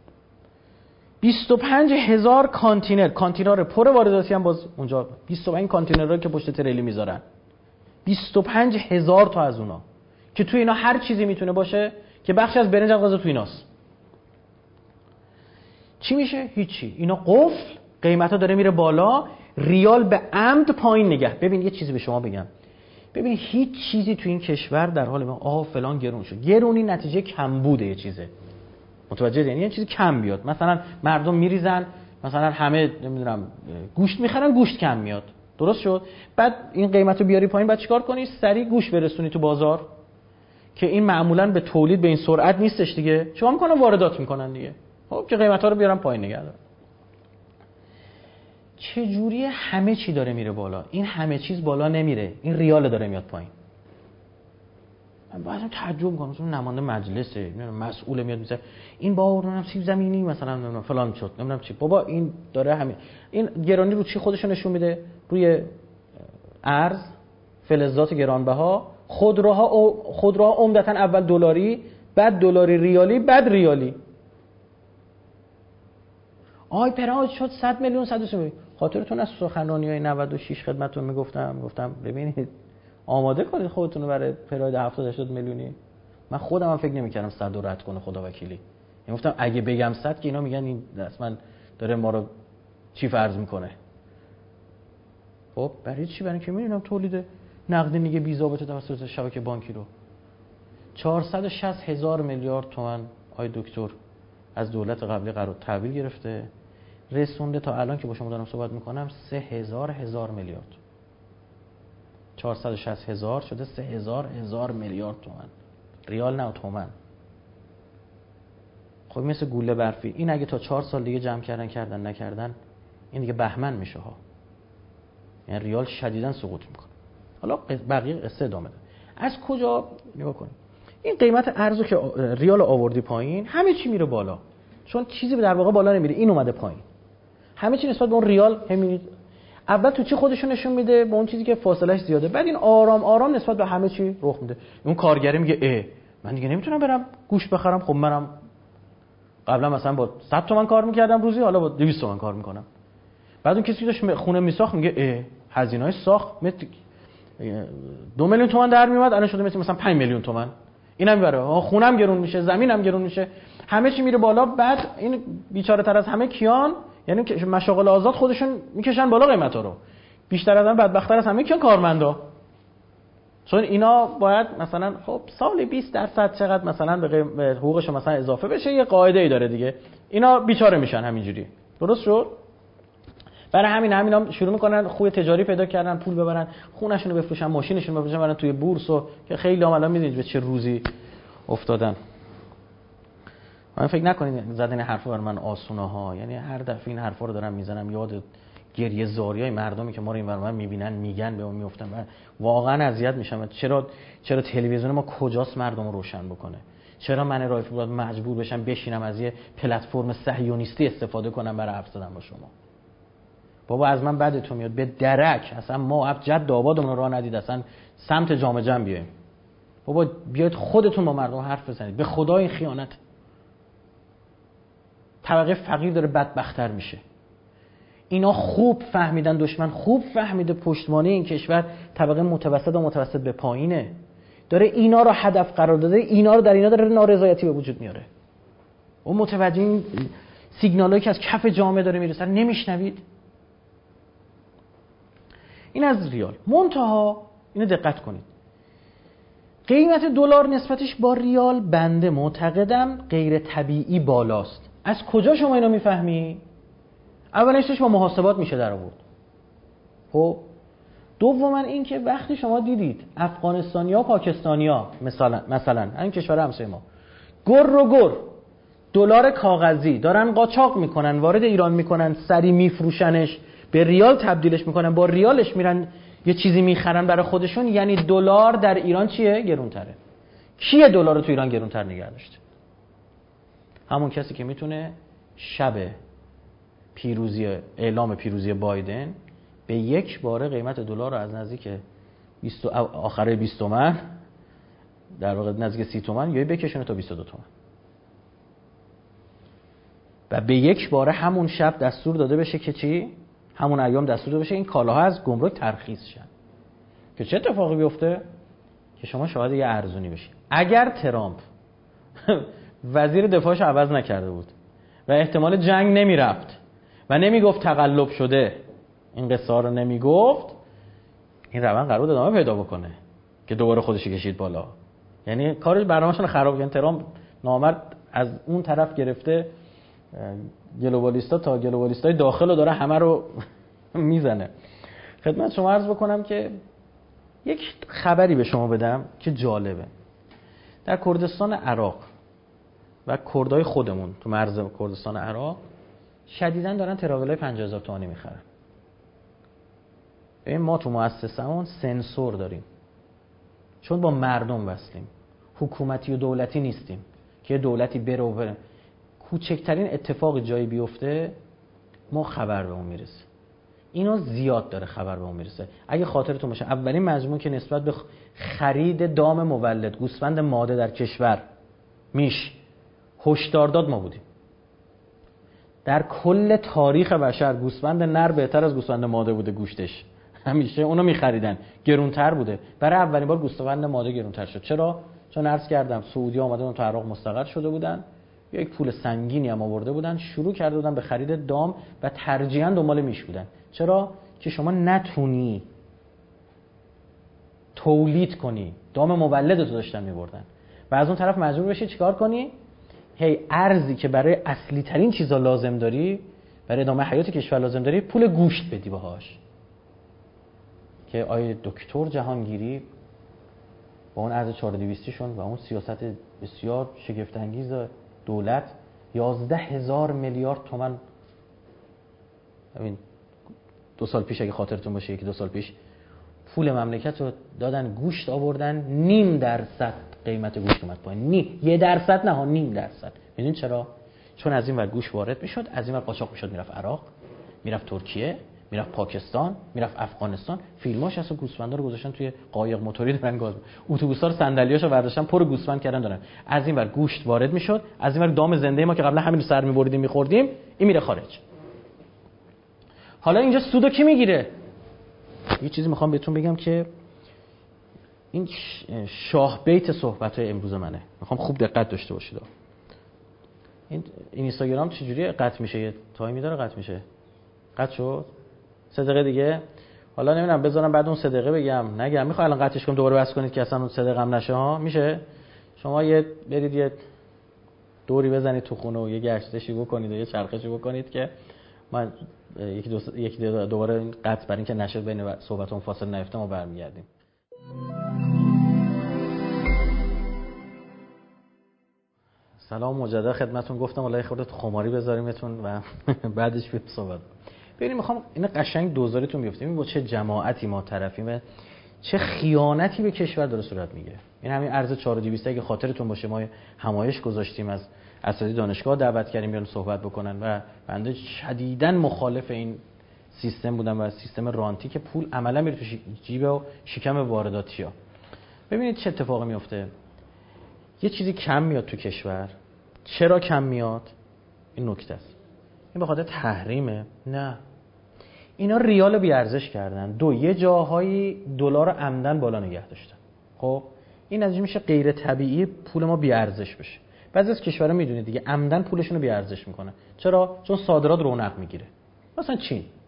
25,000 کانتینر پر وارداتی هم باز اونجا، 25 کانتینرها که پشت تریلی میذارن، 25,000 تا از اونا که تو اینا هر چیزی میتونه باشه که بخشی از برنج غذا تو ایناست. چی میشه؟ هیچی. اینا قفل، قیمتا داره میره بالا، ریال به عمد پایین نگه. ببین یه چیزی به شما بگم، ببین هیچ چیزی تو این کشور در حال آقا فلان گرون شد، گرونی نتیجه کمبوده یه چیزه، متوجه؟ یعنی یه چیزی کم بیاد، مثلا مردم میریزن، مثلا همه نمیدونم گوشت میخرن، گوشت کم میاد، درست شد، بعد این قیمتو بیاری پایین، بعد چیکار کنی؟ سریع گوشت برسونی تو بازار که این معمولا به تولید به این سرعت نیستش دیگه، چون میکنن واردات میکنن دیگه، خب که قیمتا رو بیارن پایین نگه دارن. چه جوری همه چی داره میره بالا، این همه چیز بالا نمیره، این ریال داره میاد پایین. من بعضی تعجب میکنم، مثلا نماینده مجلسه، مسئول میاد میگه این با نمیدونم سیب زمینی مثلا نمیدونم فلان شد، نمیدونم چی، بابا این داره همین، این گرانی رو چی خودش نشون میده؟ روی ارز، فلزات گرانبها، خودروها عمدتا اول دلاری، بعد دلاری ریالی، بعد ریالی. آی پراد شد 100 میلیون 130 میلیون. خاطرتون از سخنرانی‌های 96 خدمتتون میگفتم ببینید آماده کنید خودتون رو برای پراید 70 80 میلیونی. من خودم هم فکر نمی‌کردم 100 رو رد کنه خدا وکیلی. گفتم اگه بگم 100 که اینا میگن این اصلا داره ما رو چی فرض میکنه. خب برای چی؟ برای اینکه می‌بینم تولید نقدینگی بی‌ضابطه توسط شبکه بانکی رو 460,000 میلیارد تومان آی دکتر از دولت قبلی قرار تحویل گرفته، رسونده تا الان که با شما دارم صحبت میکنم 3,000 میلیارد. 460,000 شده 3,000 میلیارد تومان، ریال نه تومان. خب مثل گوله برفی، این اگه تا 4 سال دیگه جمع کردن نکردن این دیگه بهمن میشه ها، یعنی ریال شدیداً سقوط میکنه. حالا بقیه قصه ادامه ده. از کجا نگاه کنیم؟ این قیمت ارزو که ریال آوردی پایین، همه چی میره بالا، چون چیزی در واقع بالا نمیره، این اومده پایین. همه چی نسبت به اون ریال همین اول تو چی خودشو نشون میده؟ به اون چیزی که فاصلهش زیاده، بعد این آرام آرام نسبت به همه چی رخ میده. اون کارگری میگه من دیگه نمیتونم برم گوشت بخرم، خب منم قبلا مثلا با 100 تومن کار میکردم روزی، حالا با 200 تومن کار میکنم. بعد اون کسی که داشت خونه میساخت میگه هزینه‌های ساخت 2 میلیون تومان در میومد، الان شده مثلا 5 میلیون تومان. اینم میبره، خونم گرون میشه، زمینم گرون میشه، همه چی میره بالا. بعد این بیچاره تر از همه کیان؟ یعنی که مشاغل آزاد خودشون میکشن بالا قیمتا رو، بیشتر از همه بدبخت‌تر از همه کیان؟ کارمندا. چون اینا باید مثلا خب سال 20% چقدر مثلا به حقوقشون مثلا اضافه بشه، یه قاعده‌ای داره دیگه، اینا بیچاره میشن همینجوری، درست شد؟ برای همینا شروع میکنن خوی تجاری پیدا کردن، پول ببرن، خونه‌شون رو بفروشن، ماشینشون رو بفروشن، برن توی بورس، و که خیلی هم الان میدونید به چه روزی افتادن. من فکر نکنید زدن این حرفا بر من آسونه ها، یعنی هر دفعه این حرفا رو دارم میزنم یاد گریه زاریای مردمی که ما رو این ور میبینن میگن به اون میافتن، من واقعا اذیت میشم. چرا تلویزیون ما کجاست مردم رو روشن بکنه؟ چرا من رایفی باید مجبور بشم بشینم از یه پلتفرم صهیونیستی استفاده کنم برای حرف زدن با شما؟ بابا از من بدتون میاد به درک، اصلا ما ابجد آبادمون راه ندید اصلا سمت جام جم بیایم. بابا بیاید خودتون با مردم حرف بزنید، به خدا این خیانت. طبقه فقیر داره بدبخت‌تر میشه. اینا خوب فهمیدن، دشمن خوب فهمیده پشتوانه این کشور طبقه متوسط و متوسط به پایینه، داره اینا رو هدف قرار داده، اینا رو در اینا داره نارضایتی به وجود میاره. اون متوجه این سیگنالایی که از کف جامعه داره میرسه نمیشنوید؟ این از ریال. منتها اینو دقت کنید، قیمت دلار نسبتش با ریال بنده معتقدم غیر طبیعی بالاست. از کجا شما اینو میفهمی؟ اولش با محاسبات میشه در آورد. خب دوما این که وقتی شما دیدید افغانستانیا و پاکستانیا مثلا این کشور همسایه ما گر دلار کاغذی دارن قاچاق میکنن، وارد ایران میکنن، سری میفروشنش، به ریال تبدیلش میکنن، با ریالش میرن یه چیزی میخرن برای خودشون، یعنی دلار در ایران چیه؟ گرونتره. کیه دلار رو تو ایران گرونتر نگه داشته؟ همون کسی که میتونه شب اعلام پیروزی بایدن به یک باره قیمت دلار رو از نزدیک آخره 20 تومن در واقع نزدیک 30 تومن یا بکشونه تا 22 تومن و به یک باره همون شب دستور داده بشه که چی؟ همون ایام دستور داده بشه این کالاها از گمرک ترخیص شن. که چه اتفاقی بیفته؟ که شما شاهد یه ارزونی بشید. اگر ترامپ وزیر دفاعش عوض نکرده بود و احتمال جنگ نمیرفت و نمیگفت تقلب شده، این قصه ها رو نمیگفت، این روند قرار بود ادامه پیدا بکنه که دوباره خودش کشید بالا. یعنی کارش برنامه‌شون خراب. یعنی ترامپ نامرد از اون طرف گرفته گلوبالیستا تا گلوبالیستای داخل رو داره همه رو میزنه. خدمت شما عرض بکنم که یک خبری به شما بدم که جالبه. در کردستان عراق و کردای خودمون تو مرز کردستان عراق شدیداً دارن تراولای 50,000 تومانی میخرن. ما تو مؤسسمون سنسور داریم، چون با مردم وصلیم، حکومتی و دولتی نیستیم که دولتی بره کوچکترین اتفاق جایی بیفته ما خبر به اون میرسه. اینو زیاد داره خبر به اون میرسه. اگه خاطرتون باشه اولین مجموعه که نسبت به خرید دام مولد گوسفند ماده در کشور هشدار داد ما بودیم. در کل تاریخ بشر گوسفند نر بهتر از گوسفند ماده بوده، گوشتش همیشه اونو میخریدن، گرونتر بوده. برای اولین بار گوسفند ماده گرونتر شد. چرا؟ چون عرض کردم سعودی آمدن تو عراق مستقر شده بودن، یک پول سنگینی هم آورده بودن، شروع کرده بودن به خرید دام و ترجیحاً دنبال میش بودن. چرا؟ که شما نتونی تولید کنی، دام مولدتو داشتن میبردن و از اون طرف مجبور بشی چیکار کنی؟ ارزی که برای اصلی ترین چیزا لازم داری، برای ادامه حیات کشور لازم داری، پول گوشت بدی باهاش. که آیه دکتر جهانگیری با اون ارز 4200 شون و اون سیاست بسیار شگفت انگیز دولت 11,000 میلیارد تومان، همین 2 سال پیش اگه خاطرتون باشه، 1-2 سال پیش پول مملکت رو دادن گوشت آوردن، 0.5% قیمت گوشت اومد پایین. 1% نه 0.5%. میدونید چرا؟ چون از این ور گوشت وارد میشد، از این ور قاچاق میشد، میرفت عراق، میرفت ترکیه، میرفت پاکستان، میرفت افغانستان. فیلماش اصلا گوسفندا رو گذاشتن توی قایق موتوری دارن گاز، اتوبوسا رو صندلیاشو برداشتن پر گوسفند کردن دارن. از این ور گوشت وارد میشد، از این ور دام زنده ما که قبلا همین سر میبریدیم میخوردیم، این میره خارج. حالا اینجا سودو کی میگیره؟ یه چیزی میخوام بهتون بگم که این شاه بیت صحبت‌های امروز منه، میخوام خوب دقت داشته باشید. این اینستاگرام چجوری قطع میشه؟ یه تایمی داره قطع میشه. قطع شد 3 دقیقه دیگه. حالا نمیدونم بذارم بعد اون 3 دقیقه بگم نگم، میخوام الان قطعش کنم دوباره بس کنید که اصلا اون 3 دقیقه هم نشه ها. میشه شما برید یه دوری بزنید تو خونه و یه گشتشی بکنید و یه چرخشی بکنید که من یکی دوباره قطع برای اینکه نشه بین صحبتون فاصله نیفته ما برمیگردیم. سلام مجدد خدمتتون. گفتم والله خودت خماری بذاریمتون و بعدش بریم صحبت. ببینید میخوام این قشنگ دوزاریتون بیفته. ببین با چه جماعتی ما طرفیم، چه خیانتی به کشور داره صورت میگیره. این همین ارز 4200 اگه خاطرتون باشه ما همایش گذاشتیم، از اساتید دانشگاه دعوت کردیم بیان صحبت بکنن و بنده شدیداً مخالف این سیستم بودم و سیستم رانتی که پول عملا میره تو جیب و شکم وارداتی‌ها. ببینید چه اتفاقی میفته. یه چیزی کم میاد تو کشور. چرا کم میاد؟ این نکته است. این به خاطر تحریمه؟ نه. اینا ریال بی ارزش کردن. یه جاهایی دلار عمدن بالا نگه داشتن. خب این نتیجه میشه غیر طبیعی پول ما بی ارزش بشه. بعضی از کشورها میدونید دیگه عمدن پولشون رو بی ارزش میکنه. چرا؟ چون صادرات رونق میگیره. مثلا چین.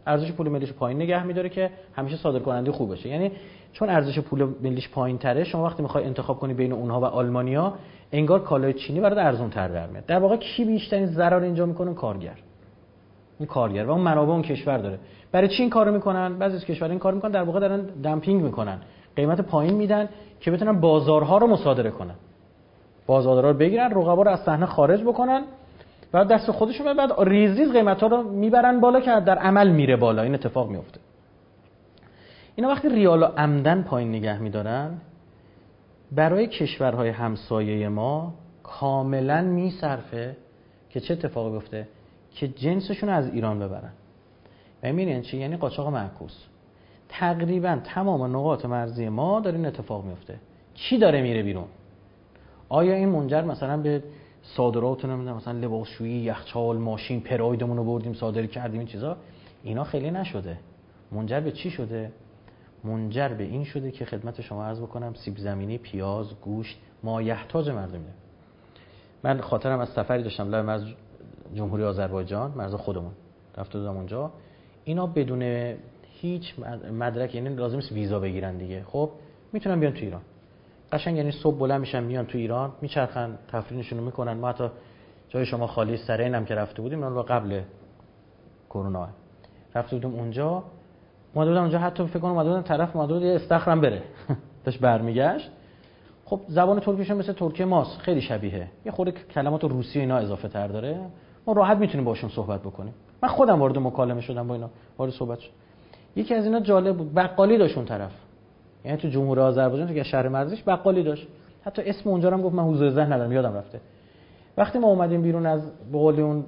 ارزش پول ملیش پایین نگه می‌داره که همیشه صادرکننده خوب باشه. یعنی چون ارزش پول ملیش پایین‌تره، شما وقتی می‌خوای انتخاب کنی بین اونها و آلمانیا، انگار کالای چینی برات ارزان‌تر در میاد. در واقع کی بیشترین ضرر اینجا می‌کنه؟ کارگر. اون کارگر و اون منابع اون کشور داره. برای چی این کارو می‌کنن؟ بعضی از کشورها این کارو می‌کنن، در واقع دارن دامپینگ می‌کنن. قیمت پایین میدن که بتونن بازارها رو مصادره کنن. بازارها رو بگیرن، رقبا رو از صحنه خارج بکنن، بعد دست خودشون بعد ریز قیمت‌ها رو میبرن بالا که در عمل میره بالا. این اتفاق میفته. اینا وقتی ریال رو عمدن پایین نگه می‌دارن، برای کشورهای همسایه ما کاملا میصرفه که چه اتفاقی بیفته؟ که جنسشون از ایران ببرن. و می‌بینین چی؟ یعنی قاچاق معکوس. تقریبا تمام نقاط مرزی ما داره این اتفاق میفته. چی داره میره بیرون؟ آیا این منجر مثلا به صادرات نمیدونم مثلا لباسشویی، یخچال، ماشین، پرایدمون رو بردیم صادر کردیم این چیزا؟ اینا خیلی نشده. منجر به چی شده؟ منجر به این شده که خدمت شما عرض بکنم سیب زمینی، پیاز، گوشت، مایحتاج مردم. من خاطرم از سفری داشتم لای مرز جمهوری آذربایجان، مرز خودمون. رفته بودم اونجا. اینا بدون هیچ مدرک، یعنی لازم نیست ویزا بگیرن دیگه. خب میتونن بیان تو ایران. قشنگ یعنی صبح بلند میشن میان تو ایران، میچرخن، تفریحشون میکنن. ما حتی جای شما خالی سرین هم که رفته بودیم، اون رو قبل کرونا رفته بودیم اونجا. اومده بودم اونجا، حتی فکر کنم اومده بودم طرف اومده بود یه استخرم بره. داشت برمیگشت. خب زبان ترکیش هم مثل ترکی ماست، خیلی شبیه. یه خورده کلمات روسی اینا اضافه تر داره. ما راحت میتونیم باشون صحبت بکنیم. من خودم وارد مکالمه شدم با اینا، وارد صحبت شدم. یکی از اینا جالب بود، بقالی داشت اون طرف. یعنی تو جمهوری آذربایجان تو شهر مرزش بقالی داشت. حتی اسم اونجا رو هم گفت، من حضور ذهن ندارم، یادم رفته. وقتی ما اومدیم بیرون از بقول اون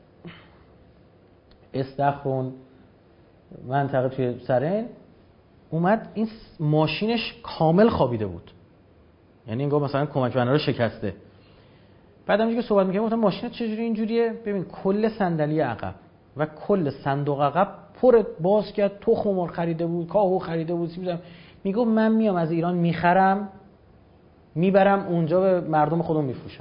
استخرون منطقه توی سرین، اومد این ماشینش کامل خوابیده بود. یعنی انگار مثلا کمک بنا رو شکسته. بعدم که صحبت می‌کردم گفتم ماشین چجوری اینجوریه؟ ببین کل صندلی عقب و کل صندوق عقب پر باز کرد، تخم مرغ خریده بود، کاهو خریده بود، میگه من میام از ایران میخرم میبرم اونجا به مردم خودم میفروشم.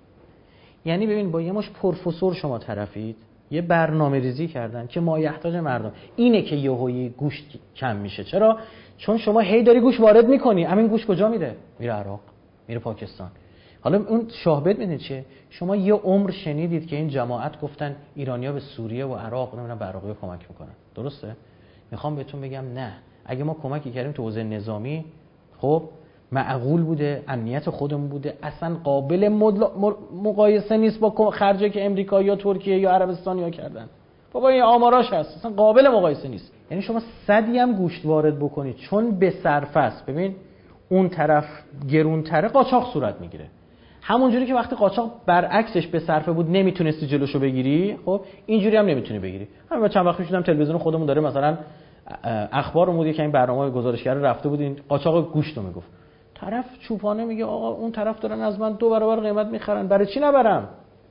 یعنی ببین با یه مش پروفسور شما طرفید، یه برنامه‌ریزی کردن که مایحتاج مردم اینه که یهویی گوشت کم میشه. چرا؟ چون شما هی داری گوشت وارد میکنی. همین گوشت کجا میره؟ میره عراق، میره پاکستان. حالا اون شاهد میدونید چیه؟ شما یه عمر شنیدید که این جماعت گفتن ایرانی‌ها به سوریه و عراق نمیدونم به عراقی‌ها کمک میکنن. درسته؟ میخوام بهتون بگم نه. اگه ما کمکی کردیم تو حوزه نظامی، خب معقول بوده، امنیت خودمون بوده، اصلا قابل مقایسه نیست با خرجی که امریکا یا ترکیه یا عربستان یا کردن. بابا این آماراش هست، اصلا قابل مقایسه نیست. یعنی شما 100 هم گوشت وارد بکنید چون به صرفه است. ببین اون طرف گرونتره، قاچاق صورت میگیره. همونجوری که وقتی قاچاق برعکسش به صرفه بود نمیتونستی جلوشو بگیری، خب اینجوری هم نمیتونی بگیری. همین چند وقت پیش دیدم تلویزیون خودمون داره مثلا اخبار رو که این برنامه گزارشگر رفته بود این قاچاق گوشت رو میگفت. طرف چوپانه میگه آقا اون طرف دارن از من 2 برابر قیمت میخرن، برای چی نبرم؟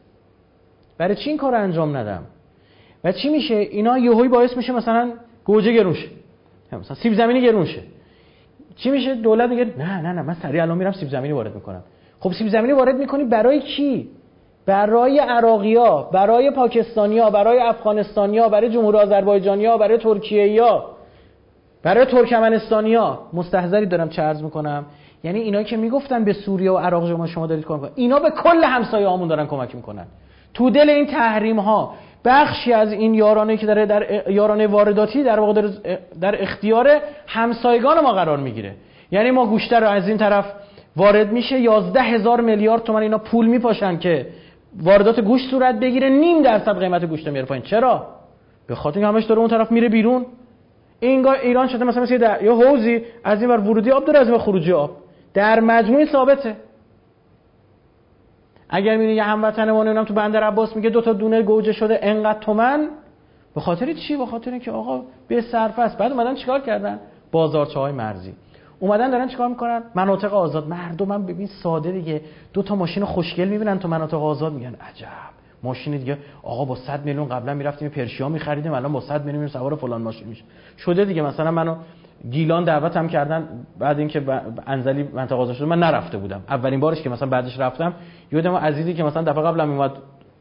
برای چی این کارو انجام ندم؟ و چی میشه؟ اینا یهویی باعث میشه مثلا گوجه گرون شه، مثلا سیب زمینی گرون شه. چی میشه؟ دولت میگه نه من سریع الان میرم سیب زمینی وارد میکنم. خب سیب زمینی وارد میکنی برای کی؟ برای عراقی‌ها، برای پاکستانی‌ها، برای افغانستانی‌ها، برای جمهوری آذربایجانی‌ها، برای ترکیه‌ای‌ها، برای ترکمنستانی‌ها. مستحضری دارم چه عرض میکنم؟ یعنی اینایی که میگفتن به سوریه و عراق شما دارید کمک کنید، اینا به کل همسایه‌هامون دارن کمک میکنن. تو دل این تحریم‌ها بخشی از این یارانه که داره در یارانه وارداتی در واقع در اختیار همسایگان ما قرار میگیره. یعنی ما گوشت رو از این طرف وارد میشه، 11,000 میلیارد تومان اینا پول میپاشن که واردات گوشت صورت بگیره، 0.5% قیمت گوشت میره پایین. چرا؟ به خاطر اینکه همش داره اون طرف میره بیرون. ایران شده مثلا یه حوضی، از این ور ورودی آب داره، از این ور خروجی آب. در مجموع ثابته. اگر میبینی یه هموطنمون اونم تو بندر عباس میگه 2 تا دونه گوجه شده انقدر تومن، به خاطر چی؟ به خاطر اینکه آقا به صرفه است. بعد اومدن چیکار کردن؟ بازارچه‌های مرزی اومدن دارن چیکار میکنن؟ مناطق آزاد. مردمم ببین ساده دیگه، 2 تا ماشین خوشگل میبینن تو مناطق آزاد، میگن عجب ماشین دیگه. آقا با 100 میلیون قبلا میرفتیم پرشیا میخریدیم، الان با 100 میلیون سوار فلان ماشین میشه شده دیگه. مثلا منو گیلان دعوتم کردن بعد اینکه انزلی منطقه آزاد شد، من نرفته بودم. اولین بارش که مثلا بعدش رفتم، یادم عزیزی که مثلا دفعه قبلم اومد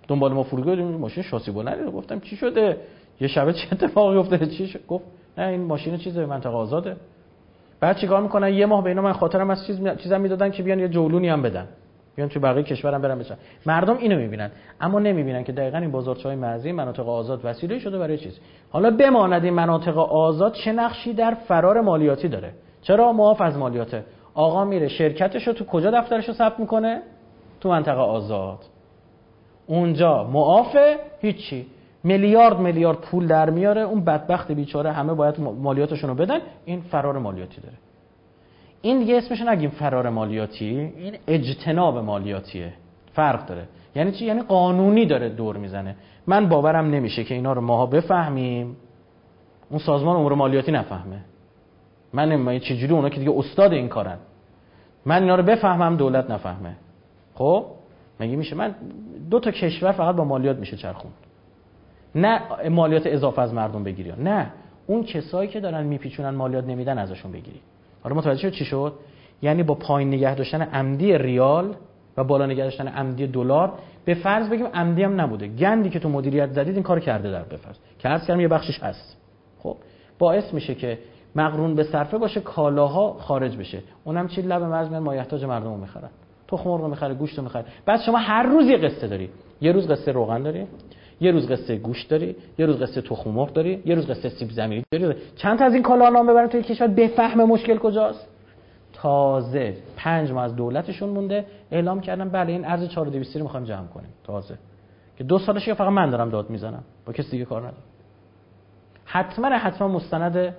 دنبال ما فرودگاه ماشین شاسی بلند. گفتم چی شده؟ یه شب چه اتفاقی افتاده؟ چی شد؟ گفت نه این ماشین چیزه منطقه آزاده. بعد چیکار میکنن؟ یه ماه به اینا من خاطرم از چیزام میدادن که بیان یه جولونی هم بدن، بیان تو بقیه کشورم برن بچن. مردم اینو میبینن اما نمیبینن که دقیقاً این بازارچه‌های مرزی مناطق آزاد وسیله شده برای چیز. حالا بماند این مناطق آزاد چه نقشی در فرار مالیاتی داره. چرا معاف از مالیاته؟ آقا میره شرکتشو تو کجا دفترشو ثبت میکنه؟ تو منطقه آزاد. اونجا معافه، هیچی. میلیارد پول در میاره، اون بدبخت بیچاره همه باید مالیاتشون رو بدن. این فرار مالیاتی داره. این دیگه اسمش نگیم فرار مالیاتی، این اجتناب مالیاتیه. فرق داره. یعنی چی؟ یعنی قانونی داره دور میزنه. من باورم نمیشه که اینا رو ماها بفهمیم، اون سازمان امور مالیاتی نفهمه. من چجوری اونا که دیگه استاد این کارن، من اینا رو بفهمم دولت نفهمه؟ خب مگه میشه؟ من 2 تا کشور فقط با مالیات میشه چرخوند. نه مالیات اضافه از مردم بگیری، نه اون کسایی که دارن میپیچونن مالیات نمیدن ازشون بگیری. حالا متوجه شد چی شد؟ یعنی با پایین نگه داشتن عمدی ریال و بالا نگه داشتن عمدی دلار، به فرض بگیم عمدی هم نبوده، گندی که تو مدیریت زدید این کارو کرده در بفرض که عرض کردم یه بخشش هست. خب باعث میشه که مقرون به صرفه باشه، کالاها خارج بشه. اونم چی؟ لب مرز میان مایحتاج مردمو میخرن، تخم مرغ میخره، گوشت میخره. بعد شما هر روز یه قصه داری، یه روز قصه روغن داری، یه روز قصه گوشت داری، یه روز قصه تخم مرغ داری، یه روز قصه سیب زمینی داری. چند تا از این کالا نام ببرن توی کشور بفهمه مشکل کجاست. تازه 5 ماه از دولتشون مونده اعلام کردن بله این ارز 4200 رو می‌خوایم جمع کنیم. تازه که 2 سالشه فقط من دارم داد میزنم، با کسی دیگه کار ندارم. حتما مستند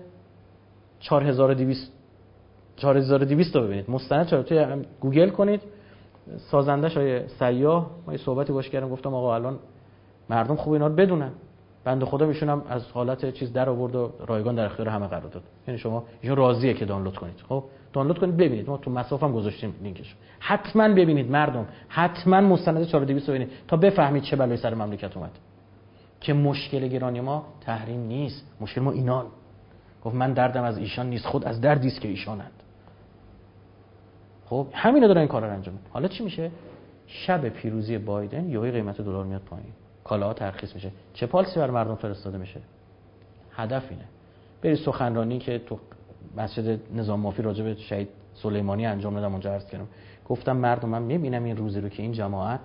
4200 رو ببینید. مستند توی گوگل کنید. سازندش های سیاح، ما یه صحبتی باش کردم، گفتم آقا الان مردم خوب اینا رو بدونن. بنده خدا میشونم از حالت چیز در آورد و رایگان در اختیار همه قرار داد. یعنی شما ایشون راضیه که دانلود کنید. خب دانلود کنید ببینید، ما تو مصرفم گذاشتیم لینکش. حتما ببینید مردم، حتما مستند 4200 ببینید تا بفهمید چه بلایی سر مملکت اومد. که مشکل گرانی ما تحریم نیست، مشکل ما اینان. گفت من دردم از ایشان نیست، خود از دردی است که ایشانند. خب همینا دارن این کارا رو انجام میدن. حالا چی میشه؟ شب پیروزی بایدن یهو قیمت دلار میاد پایین، کالاها ترخیص میشه. چه پالیسی بر مردم فرستاده میشه؟ هدف اینه. برید سخنرانی که تو مسجد نظام مافی راجع به شهید سلیمانی انجام دادم اونجا عرض کردم، گفتم مردم من میبینم این روزی رو که این جماعت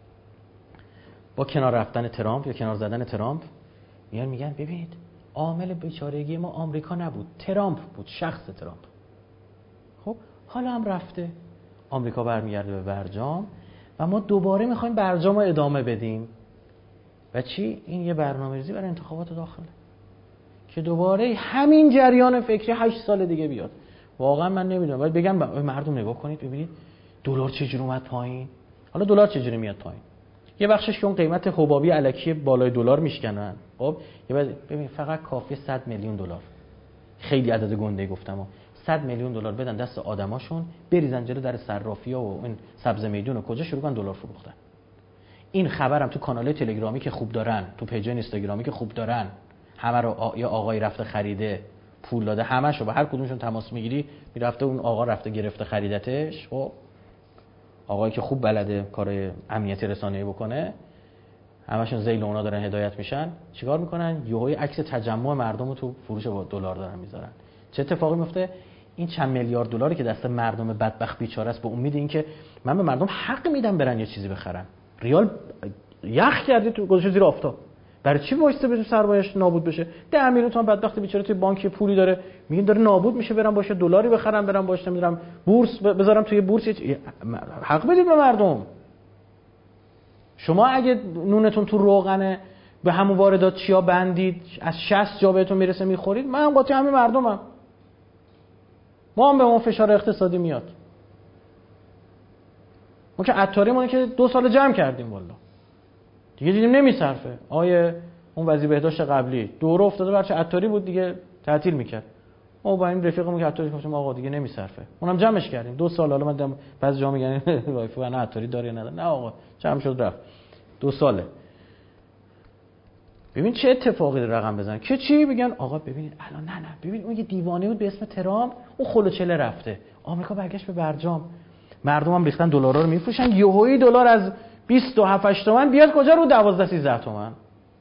با کنار رفتن ترامپ یا کنار زدن ترامپ میگن ببینید عامل بیچارگی ما آمریکا نبود، ترامپ بود، شخص ترامپ. خب حالا هم رفته، آمریکا برمیگرده به برجام و ما دوباره میخوایم برجام رو ادامه بدیم. و چی؟ این یه برنامه‌ریزی برای انتخابات داخله که دوباره همین جریان فکری 8 سال دیگه بیاد. واقعا من نمیدونم، ولی بگم مردم نگاه کنید ببینید دلار چجوری اومد پایین. حالا دلار چجوری میاد پایین؟ یه بخشش که اون قیمت حبابی الکی بالای دلار میشکنن. خب ببین فقط کافیه 100 میلیون دلار، خیلی عدد گنده گفتم، 100 میلیون دلار بدن دست آدماشون، بریزن جلو در صرافی‌ها و این سبز میدون و کجا شروع کنن دلار فروختن. این خبرم تو کانال تلگرامی که خوب دارن، تو پیج اینستاگرامی که خوب دارن، همه رو یا آقای رفته خریده پول داده، همه‌شو با هر کدومشون تماس میگیری، میرفته اون آقا رفته گرفته خریدتش. خب آقایی که خوب بلده کار امنیتی رسانه‌ای بکنه، همشون ذیل اونا دارن هدایت میشن. چیکار میکنن؟ یهوی عکس تجمع مردم رو تو فروش دلار دارن میذارن. چه اتفاقی میفته؟ این چند میلیارد دلاری که دست مردم بدبخت بیچاره است، به امید اینکه من به مردم حق میدم برن یه چیزی بخرن، ریال یخ کردی تو گذاشته زیر آفتاب. برای چی وایسته بشه سرمایه‌اش نابود بشه؟ 10 میلیون تومان بدبخت بیچاره توی بانک پولی داره، میگن داره نابود میشه، برام باشه دلاری بخرم، برام باشه نمیدونم بورس بذارم توی بورس. حق بدید به مردم. شما اگه نونتون تو روغنه به همون واردات چیا بندید، از 60 جا بهتون میرسه میخورید، من هم قاطی همین مردمم. ما هم به اون فشار اقتصادی میاد. ما که عطاریمونه که 2 سال جمع کردیم والا. دیگه دیدیم نمیصرفه. آیه اون وزیر بهداشت قبلی دوره افتاده برچه عطاری بود دیگه تعطیل میکرد. ما با این رفیقمون که عطاری گفتیم آقا دیگه نمیصرفه. اونم جمعش کردیم 2 سال. حالا من بعضی جا میگن وایفو انا عطاری داره نداره. نه آقا جمع شد رفت. 2 ساله. ببین چه اتفاقی رقم بزنن که چی بگن آقا ببینید الان نه ببین اون یه دیوانه بود به اسم ترامپ، اون خلوچله رفته، آمریکا برگشت به برجام، مردم هم ریختن دلارا رو میفروشن، یهویی دلار از 27 تومن بیاد کجا رو 12 13 تومن.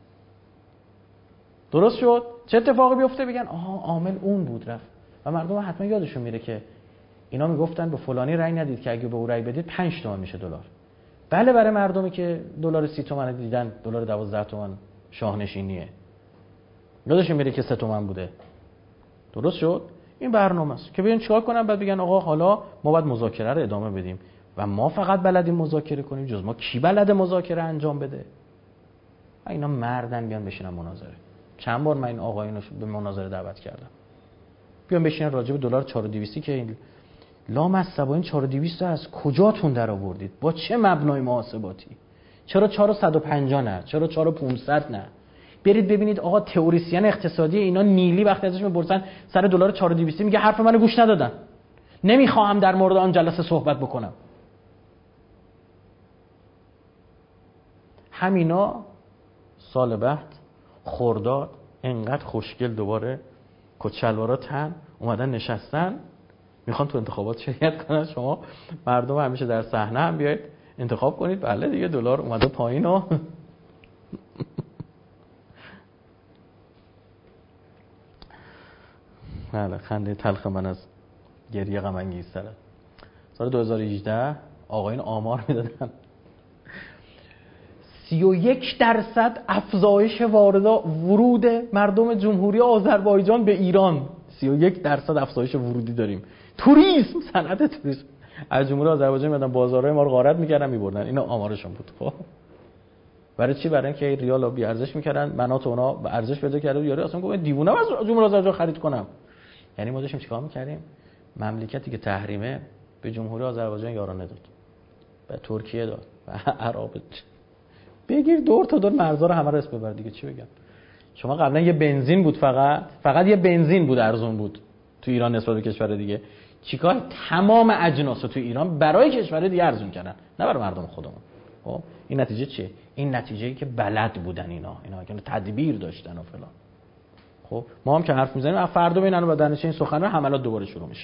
درست شد؟ چه اتفاقی بیفته؟ بگن آها عامل اون بود رفت. و مردم حتما یادشون میره که اینا میگفتن به فلانی رأی ندید که اگه به او رأی بدید 5 تومن میشه دلار. بله برای مردمی که دلار 30 تومن دیدن دلار 12 تومن شاهنشینیه. یادشون میره که 3 تومن بوده. درست شد؟ این برنامه است که بیان چیکار کنن، بعد بگن آقا حالا ما باید مذاکره رو ادامه بدیم و ما فقط بلدیم مذاکره کنیم، جز ما کی بلده مذاکره انجام بده؟ اینا مردن بیان بشینن مناظره. چند بار من این آقایونو به مناظره دعوت کردم. بیان بشینن راجع به دلار 4200 که این لامصبا این 4200 از کجاتون در آوردید؟ با چه مبنای محاسباتی؟ چرا 4150 نه؟ چرا 4500 نه؟ برید ببینید آقا تئوریسین اقتصادی اینا نیلی وقتی ازش میپرسن سر دلار 4200 میگه حرف منو گوش ندادن. نمیخوام در مورد آن جلسه صحبت بکنم. همینا سال بعد خرداد انقدر خوشگل دوباره کچلوارا تن اومدن نشستن میخوان تو انتخابات شرکت کنن. شما مردم همیشه در صحنه هم بیاید انتخاب کنید. بله دیگه دلار اومده پایین و بله خنده تلخ من از گریه غم انگیزتره. سال 2018 آقایون آمار میدادن 31% افزایش ورود مردم جمهوری آذربایجان به ایران. 31% افزایش ورودی داریم. توریسم، صنعت توریسم. از جمهوری آذربایجان میادن بازارهای ما رو غارت میکردن میبردن. اینا آمارشون بود. خب برای چی؟ برای اینکه ریال رو بی ارزش میکردن، منات اونا به ارزش پیدا کرده بود. یاری اصلا گفت دیوونه از جمهوری آذربایجان خرید کنم. یعنی ما داشتیم چیکار میکردیم؟ مملکتی که تحریمه به جمهوری آذربایجان یارانه داد، به ترکیه داد، به عراق. بگیر دور تا دور مرزا رو همه رو اسم ببر دیگه. چی بگم؟ شما قبلا یه بنزین بود، فقط یه بنزین بود ارزون بود تو ایران نسبت به کشور دیگه. چیکار؟ تمام اجناس رو تو ایران برای کشور دیگه ارزون کردن، نه برای مردم خودمون. خب این نتیجه چیه؟ این نتیجه‌ای که بلد بودن اینا که تدبیر داشتن و فلان. خب ما هم که حرف میزنیم فردا ببینن با دانش این سخنرانی حملات دوباره شروع میشه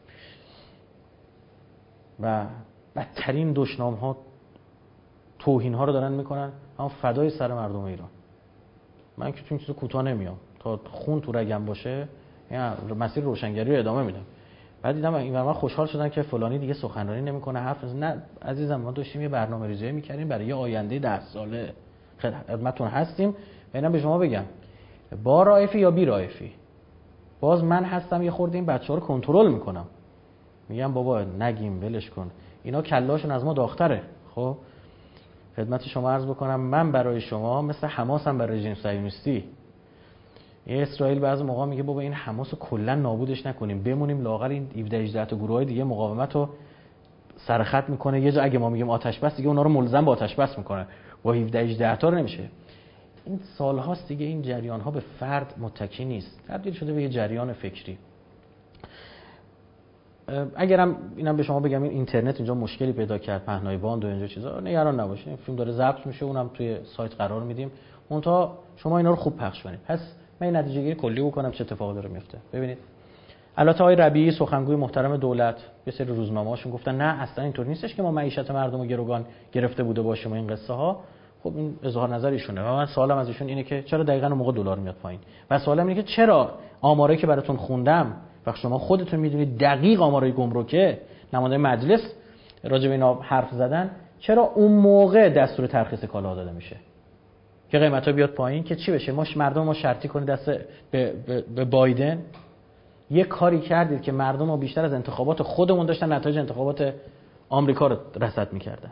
و بدترین دشنام‌ها توهین‌ها رو دارن میکنن. اما فدای سر مردم ایران. من که تو این چیزا کوتاه نمیام تا خون تو رگم باشه. یعنی مسیر روشنگری رو ادامه میدم. بعد دیدم این من خوشحال شدن که فلانی دیگه سخنرانی نمیکنه، حرف نه عزیزم. ما داشتیم یه برنامه‌ریزی میکردیم برای یه آینده 10 ساله. خدمتتون هستیم. اینا به شما بگم با رائفی یا بی رائفی باز من هستم یه خورده این بچه‌ها رو کنترل میکنم. میگم بابا نگیم ولش کن، اینا کلاشون از ما داغ‌تره. خب خدمت شما عرض بکنم من برای شما مثل حماس هم برای رژیم صهیونیستی. اسرائیل بعضی موقع میگه بابا این حماس رو کلا نابودش نکنیم، بمونیم لااقل این 17 18 تا گروهای دیگه مقاومت رو سرخط میکنه. یه جا اگه ما میگیم آتش بس دیگه اونا رو ملزم به آتش بس میکنه. با 17 18 تا رو نمیشه. این سال‌هاست دیگه این جریان‌ها به فرد متکی نیست، تبدیل شده به یه جریان فکری. اگرم اینم به شما بگم این اینترنت اینجا مشکلی پیدا کرد، پهنای باند و اینجا چیزا، نگران نباشید. این فیلم داره ضبط میشه، اونم توی سایت قرار میدیم. اونتا شما اینا رو خوب پخش کنید. پس من این نتیجه گیری کلی بکنم چه اتفاقی داره میفته. ببینید البته آقای ربیعی سخنگوی محترم دولت یه سری روزنامه‌هاشون گفتن نه اصلا اینطور نیستش که ما معیشت مردم رو گروگان گرفته بوده باشیم و این قصه ها. خب این اظهار نظر ایشونه و من سوالم از ایشون اینه که چرا دقیقاً اون موقع دلار میاد پایین؟ و سوالم اینه که چرا آماری که براتون خوندم وقتی شما خودتون میدونید دقیق آمارای گمرکه نماینده مجلس راجع به اینا حرف زدن، چرا اون موقع دستور ترخیص کالا داده میشه که قیمتا بیاد پایین که چی بشه؟ مردم ما شرطی کنید دست به بایدن. یه کاری کردید که مردم ما بیشتر از انتخابات خودمون داشتن نتایج انتخابات آمریکا رو رصد میکردن.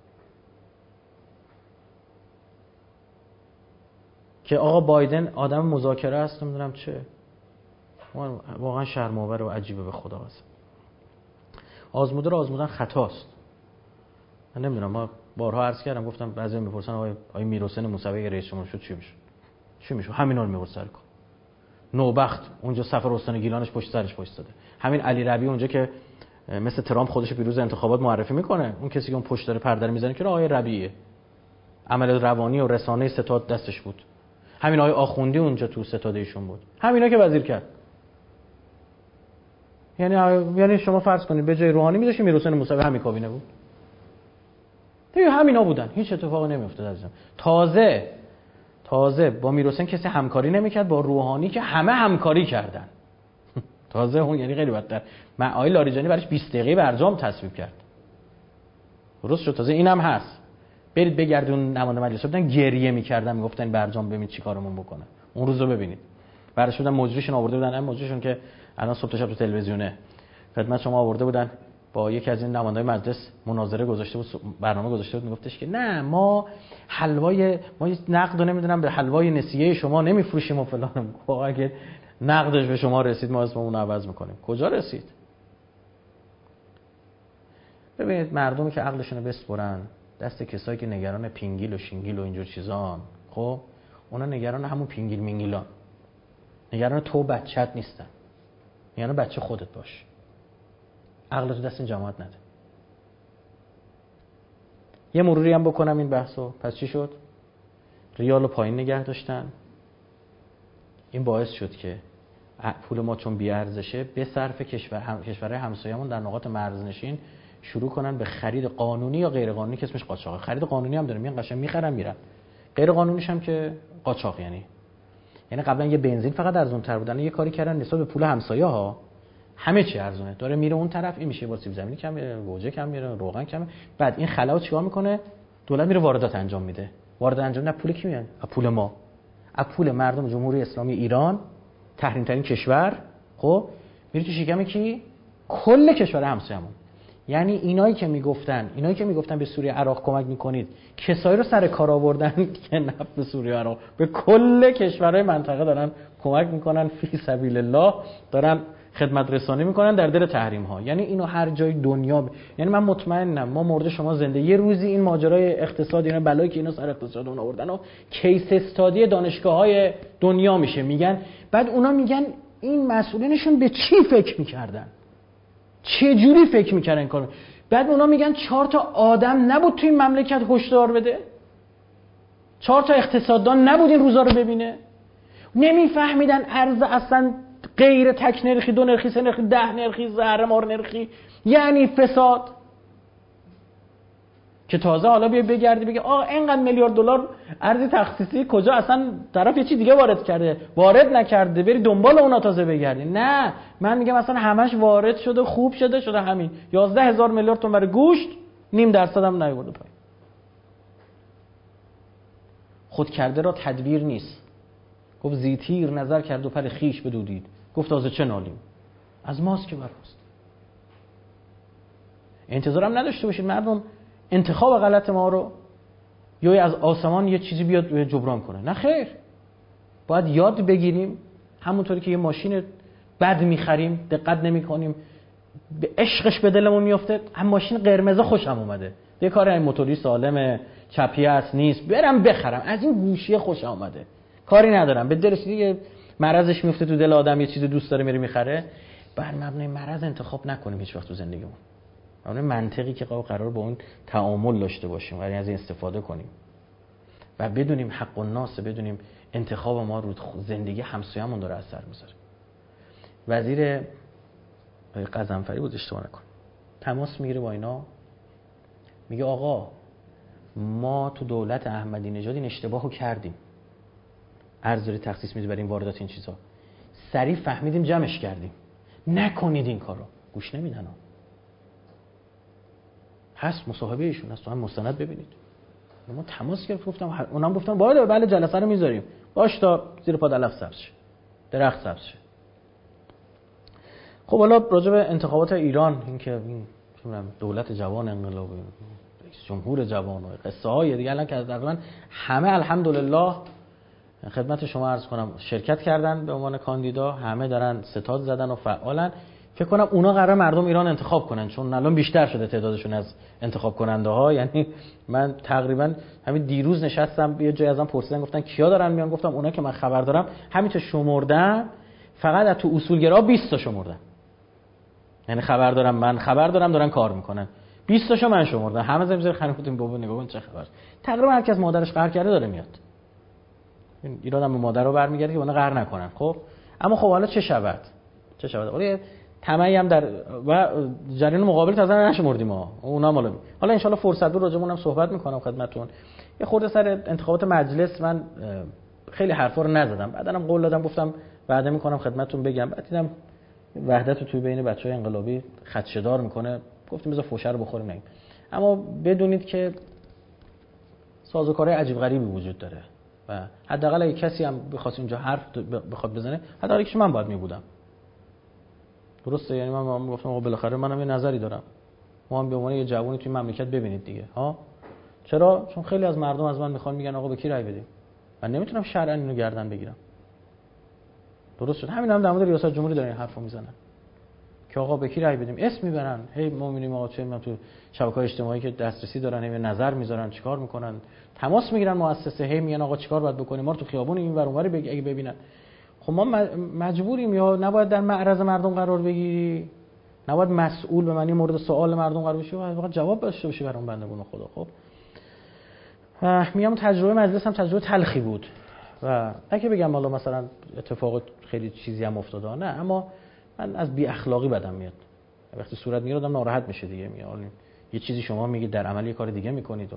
که آقا بایدن آدم مذاکره است نمیدونم چه. واقعا شرم‌آور و عجیبه به خدا هست. آزموده رو آزمودن خطاست. من نمیدونم، ما بارها عرض کردم گفتم بعضی میپرسن آقای میرحسین موسوی رئیس جمهور شد چی میشه؟ همینا رو میورد سر کار. نوبخت اونجا سفر استان گیلانش پشت سرش وایساده. همین علی ربیعی اونجا که مثل ترامپ خودش پیروز انتخابات معرفی میکنه، اون کسی که اون پشت داره پرده میزنه که آقای ربیعیه. عمل روانی و رسانه ستاد دستش بود. همین آقای آخوندی اونجا تو ستاد ایشون بود. همینا که وزیر کرد. یعنی شما فرض کنید به جای روحانی میذاشید میرحسین موسوی همین کابینه بود. دیگه همینا بودن، هیچ اتفاقی نمیافتاد عزیزم. تازه با میرحسین کسی همکاری نمیکرد، با روحانی که همه همکاری کردن. تازه اون یعنی خیلی بدتر. آقای لاریجانی براش 20 دقیقه برجام تصویب کرد. درست شد. تازه اینم هست. برید بگردون نماینده مجلس بودن گریه میکردن، میگفتن برجام ببین چیکارمون بکنه. اون روزو ببینید. بعدش بودن مجریشون آورده بودن، اما مجریشون که الان صبح تا شب تو تلویزیونه خدمت شما آورده بودن، با یکی از این نمایندگان مجلس مناظره گذاشته بود، برنامه گذاشته بود، میگفتش که نه ما نقد نمیدونم به حلوای نسیه شما نمیفروشیم و فلان. اگه نقدش به شما رسید ما اسممون عوض میکنیم. کجا رسید؟ ببینید مردمی که عقلشون رو بسپرن دست کسایی که نگران پینگیل و شینگیل و اینجور چیزان، خب اونا نگران همون پینگیل مینگیلان، نگران تو بچت نیستن، یعنی بچه خودت باش. عقلتو دست این جماعت نده. یه مروری هم بکنم این بحثو. پس چی شد؟ ریالو پایین نگه داشتن. این باعث شد که پول ما چون بی ارزشه به صرف کشورهای همسایه‌مون در نقاط مرزنشین شروع کنن به خرید قانونی یا غیر قانونی که اسمش قاچاقه. خرید قانونی هم داره، میان قشنگ میخرن میرن. غیر قانونیش هم که قاچاق. یعنی قبلا یه بنزین فقط ارزان‌تر بودن، یه کاری کردن نسبت به پول همسایه ها همه چی ارزونه، داره میره اون طرف، این میشه با سیب زمینی کم میره، گوجه کم میره، روغن کم. بعد این خلاو چیکار میکنه؟ دولت میره واردات انجام میده. واردات انجام نه پول کی میاد؟ پول ما، از پول مردم جمهوری اسلامی ایران، تحریم ترین کشور. خب میره تو شکم کی؟ کل کشور همسایه‌مون. یعنی اینایی که میگفتن به سوریه عراق کمک میکنید، کسایی رو سر کار آوردن که نه به سوریه عراق، به کل کشورهای منطقه دارن کمک میکنن فی سبیل الله، دارن خدمت رسانی میکنن در دل تحریم ها. یعنی اینو هر جای دنیا یعنی من مطمئنم ما مورد شما زنده یه روزی این ماجرای اقتصادی، اینا بلایی که اینا سر اقتصاد اون آوردن و کیس استادی دانشگاه‌های دنیا میشه میگن. بعد اونا میگن این مسئولینشون به چی فکر میکردن، چه جوری فکر میکردن این کارو. بعد اونا میگن 4 تا آدم نبود توی این مملکت هشدار بده، 4 تا اقتصاددان نبود این روزا رو ببینه. نمیفهمیدن ارز اصلا غیر تک نرخی، 2 نرخی، 3 نرخی، 10 نرخی، زهر مار نرخی، یعنی فساد. که تازه حالا بیا بگردی بگی آقا اینقدر میلیارد دلار ارز تخصیصی کجا، اصلا طرف یه چی دیگه وارد کرده، وارد نکرده، بری دنبال اونا تازه بگردی. نه من میگم اصلا همش وارد شده، خوب شده همین 11,000 میلیارد تومان برای گوشت، 0.5% هم نیورده پایین. خود کرده را تدبیر نیست. گفت زیتیر نظر کرد و پر خیش بدودید، گفت تازه چه نالیم، از ماست که براست. انتظارم نداشته باشید مردم انتخاب غلط ما رو یا از آسمان یه چیزی بیاد جبران کنه. نه خیر، باید یاد بگیریم. همونطوری که یه ماشین بد میخریم دقت نمیکنیم، به عشقش به دلمون میفته، هم ماشین قرمز خوشم اومده، یه کار این موتوری سالمه، چپی است نیست، برم بخرم، از این گوشی خوشم اومده، کاری ندارم، به دلش دیگه مرضش میفته تو دل آدم، یه چیز دوست داره میره میخره. بر مبنای مرض انتخاب نکنیم هیچ وقت تو زندگیمون. اون منطقی که قرار با اون تعامل داشته باشیم، قرار از این استفاده کنیم و بدونیم حق الناس، بدونیم انتخاب ما رو زندگی همسایه‌مون داره اثر میذاره. وزیر قزنفری بود اشتباه نکنم، تماس میگیره با اینا، میگه آقا ما تو دولت احمدی نژاد این اشتباهو کردیم، ارز داری تخصیص میدی برای این واردات این چیزا، سریع فهمیدیم جمعش کردیم، نکنید این کارو. گوش نمیدن. هست مصاحبه ایشون هست، تو هم مستند ببینید. ما تماس گرفت، گفتم اونام گفتن باید بله جلسه رو میذاریم، باش تا زیر پا علف سبز شه، درخت سبز شه. خب حالا راجع به انتخابات ایران، اینکه این دولت جوان انقلابی، رئیس جمهور جوان و قصه های دیگه الان که تقریبا همه الحمدلله خدمت شما عرض کنم شرکت کردن به عنوان کاندیدا، همه دارن ستاد زدن و فعالن. فکر کنم اونا قرار مردم ایران انتخاب کنن، چون الان بیشتر شده تعدادشون از انتخاب کننده ها. یعنی من تقریبا همین دیروز نشستم یه جای ازم پرسیدن گفتن کیا دارن میان، گفتم اونا که من خبر دارم همین تا شمردم فقط از تو اصولگرا 20 تا شمردن. یعنی من خبر دارم دارن کار میکنن، 20 تاشو من شمردم. همه زمین خانومتون بابا نگاه کن چه خبر. تقریبا هر کی از مادرش قهر کرده داره میاد. این ایرادم به مادر رو برمیگرده که اونا قهر نکنن. خب اما خب حالا چه شود؟ حالا طمعی هم در و جریان مقابل تازه نشمردیم ما اونا مالا. حالا ان شاء الله فرصت بود راجع بهمون صحبت میکنم خدمتتون. یه خورده سر انتخابات مجلس من خیلی حرفا رو نزدم، بعدنم قول دادم گفتم وعده میکنم خدمتتون بگم، بعد دیدم وحدت رو توی بین بچهای انقلابی خدشه‌دار میکنه، گفتیم بذار فوشه رو بخوریم نگیم. اما بدونید که سازوکارهای عجیب غریبی وجود داره و حداقل اگه کسی هم بخواد اینجا حرف بخواد بزنه حداقل یکیش من باید میبودم. درسته؟ یعنی من گفتم آقا بالاخره منم یه نظری دارم، ما هم به عنوان یه جوونی توی مملکت ببینید دیگه ها. چرا؟ چون خیلی از مردم از من میخوان، میگن آقا به کی رأی بدیم. من نمیتونم شرعاً اینو گردن بگیرم. درست شد. همین هم در مورد ریاست جمهوری دارن این حرفو میزنن که آقا به کی رأی بدیم، اسم میبرن، هی ما میبینیم آقا چه تو شبکه‌های اجتماعی که دسترسی دارن، هی نظر میذارن، چیکار میکنن، تماس میگیرن مؤسسه، هی میگن آقا چیکار باید بکنیم، ما رو تو خیابون این ور اون ور اگه ببینن. خب ما مجبوریم، یا نباید در معرض مردم قرار بگیری، نباید مسئول به معنی مورد سوال مردم قرار بشی و واقعا جواب داشته باشی برای اون بندگان خدا. خب میگم تجربه مجلس هم تجربه تلخی بود و اگه بگم حالا مثلا اتفاق خیلی چیزی هم افتاده نه، اما من از بی اخلاقی بدم میاد وقتی صورت میگیره آدم ناراحت میشه دیگه. میاد یه چیزی شما میگید در عمل یه کار دیگه میکنید و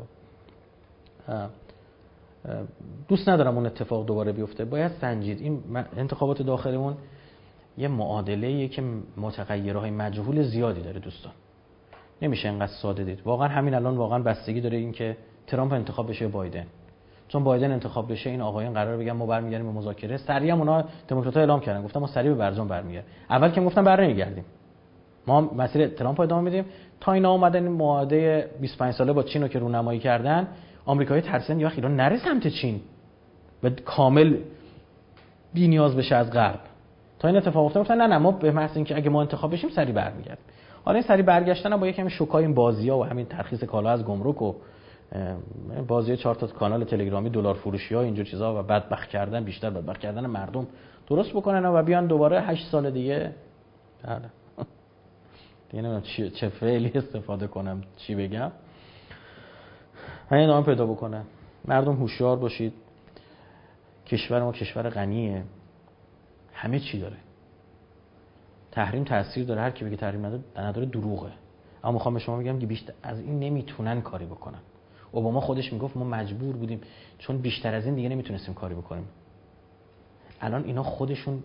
دوست ندارم اون اتفاق دوباره بیفته. باید سنجید. این انتخابات داخلیمون یه معادله‌ایه که متغیرهای مجهول زیادی داره دوستان، نمیشه اینقدر ساده دید. واقعا همین الان واقعا بستگی داره این که ترامپ انتخاب بشه بایدن. چون بایدن انتخاب بشه این آقایان قراره بگن ما برمیگردیم به مذاکره. سریع هم اونا دموکرات‌ها اعلام کردن، گفتم ما سریع به برجام برمیگردیم. اول که گفتن برنمیگردیم، ما مسیر ترامپ ادامه میدیم تا اینا اومدن این معاهده 25 ساله با چین رو که رونمایی کردن. آمریکایی ترسیدن یا ایران نره سمت چین و کامل بی نیاز بشه از غرب. تا این اتفاق افتاد گفتن نه ما به محض اینکه اگه ما انتخاب بشیم سریع برمیگردیم. حالا این سریع برگشتن هم با یکم شوکای این بازی‌ها و همین ترخیص کالا از گمرک و بازی 4 تا کانال تلگرامی دلار فروشی‌ها اینجور چیزا و بدبخت کردن، بیشتر بدبخت کردن مردم درست بکنن و بیان دوباره 8 سال دیگه. بله دیگه نمیدونم چه فعلی استفاده کنم، چی بگم. همین ادامه پیدا بکنه. مردم هوشیار باشید. کشور ما کشور غنیه، همه چی داره. تحریم تاثیر داره، هر کی بگه تحریم نداره دروغه. اما میخوام به شما بگم که بیشتر از این نمیتونن کاری بکنن. اوباما خودش میگفت ما مجبور بودیم چون بیشتر از این دیگه نمیتونستیم کاری بکنیم. الان اینا خودشون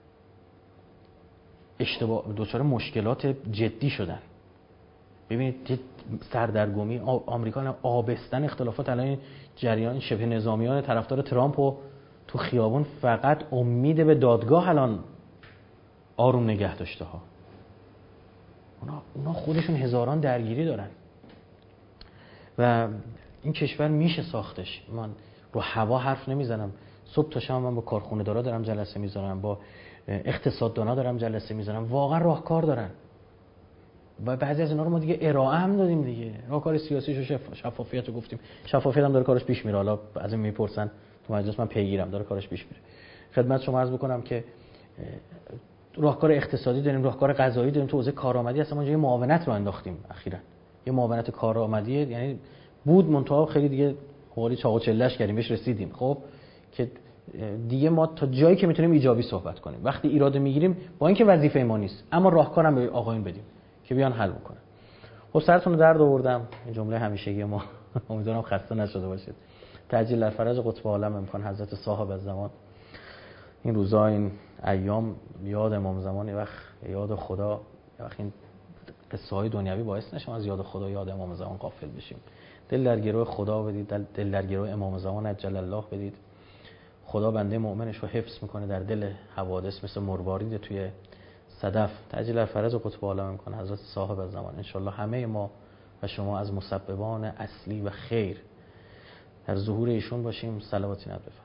دچار مشکلات جدی شدن. ببینید سردرگمی آمریکا آبستن اختلافات الان جریان شبه نظامیان طرفدار ترامپ و تو خیابون فقط امید به دادگاه الان آروم نگه داشته ها. اونا خودشون هزاران درگیری دارن و این کشور میشه ساختش. من رو هوا حرف نمیزنم. صبح تا شب من با کارخونه دارا دارم جلسه میذارم، با اقتصاددانا دارم جلسه میذارم، واقعا راهکار دارن و بعضی از اینا رو ما دیگه ارائه هم دادیم دیگه. راهکار سیاسیش و شفافیت رو گفتیم، شفافیت هم داره کارش پیش میره. حالا از این میپرسن تو مجلس، من پیگیرم، داره کارش پیش میره. خدمت شما عرض بکنم که راهکار اقتصادی داریم، راهکار قضایی داریم. تو حوزه کارآمدی اصلا ما یه معاونت رو انداختیم اخیراً، یه معاونت کارآمدی، یعنی بود منتها خیلی دیگه حوالی چاق و چلهش کردیم بهش رسیدیم. خب که دیگه ما تا جایی که میتونیم ایجابی صحبت کنیم، وقتی ایراده میگیریم با اینکه وظیفه ما نیست اما راهکارم به آقایون بدیم که بیان حل بکنن. خب سرتون رو درد آوردم، این جمله همیشگی ما. امیدوارم خسته نشده باشید. تعجیل در فرج قطب عالم امکان حضرت صاحب الزمان. این روزا، این ایام یاد امام زمان، یه وقت یاد خدا، یه وقت این قصه های دنیوی باعث نشه از یاد خدا یاد امام زمان غافل بشیم. دل در گروه خدا بدید، دل در گروه امام زمان عجل الله بدید. خدا بنده مؤمنش رو حفظ میکنه در دل حوادث مثل مروارید توی صدف. تعجیل در فرج قطب عالم امکان حضرت صاحب الزمان. انشالله همه ما و شما از مسببان اصلی و خیر در ظهور ایشون باشیم. صلواتی نداره.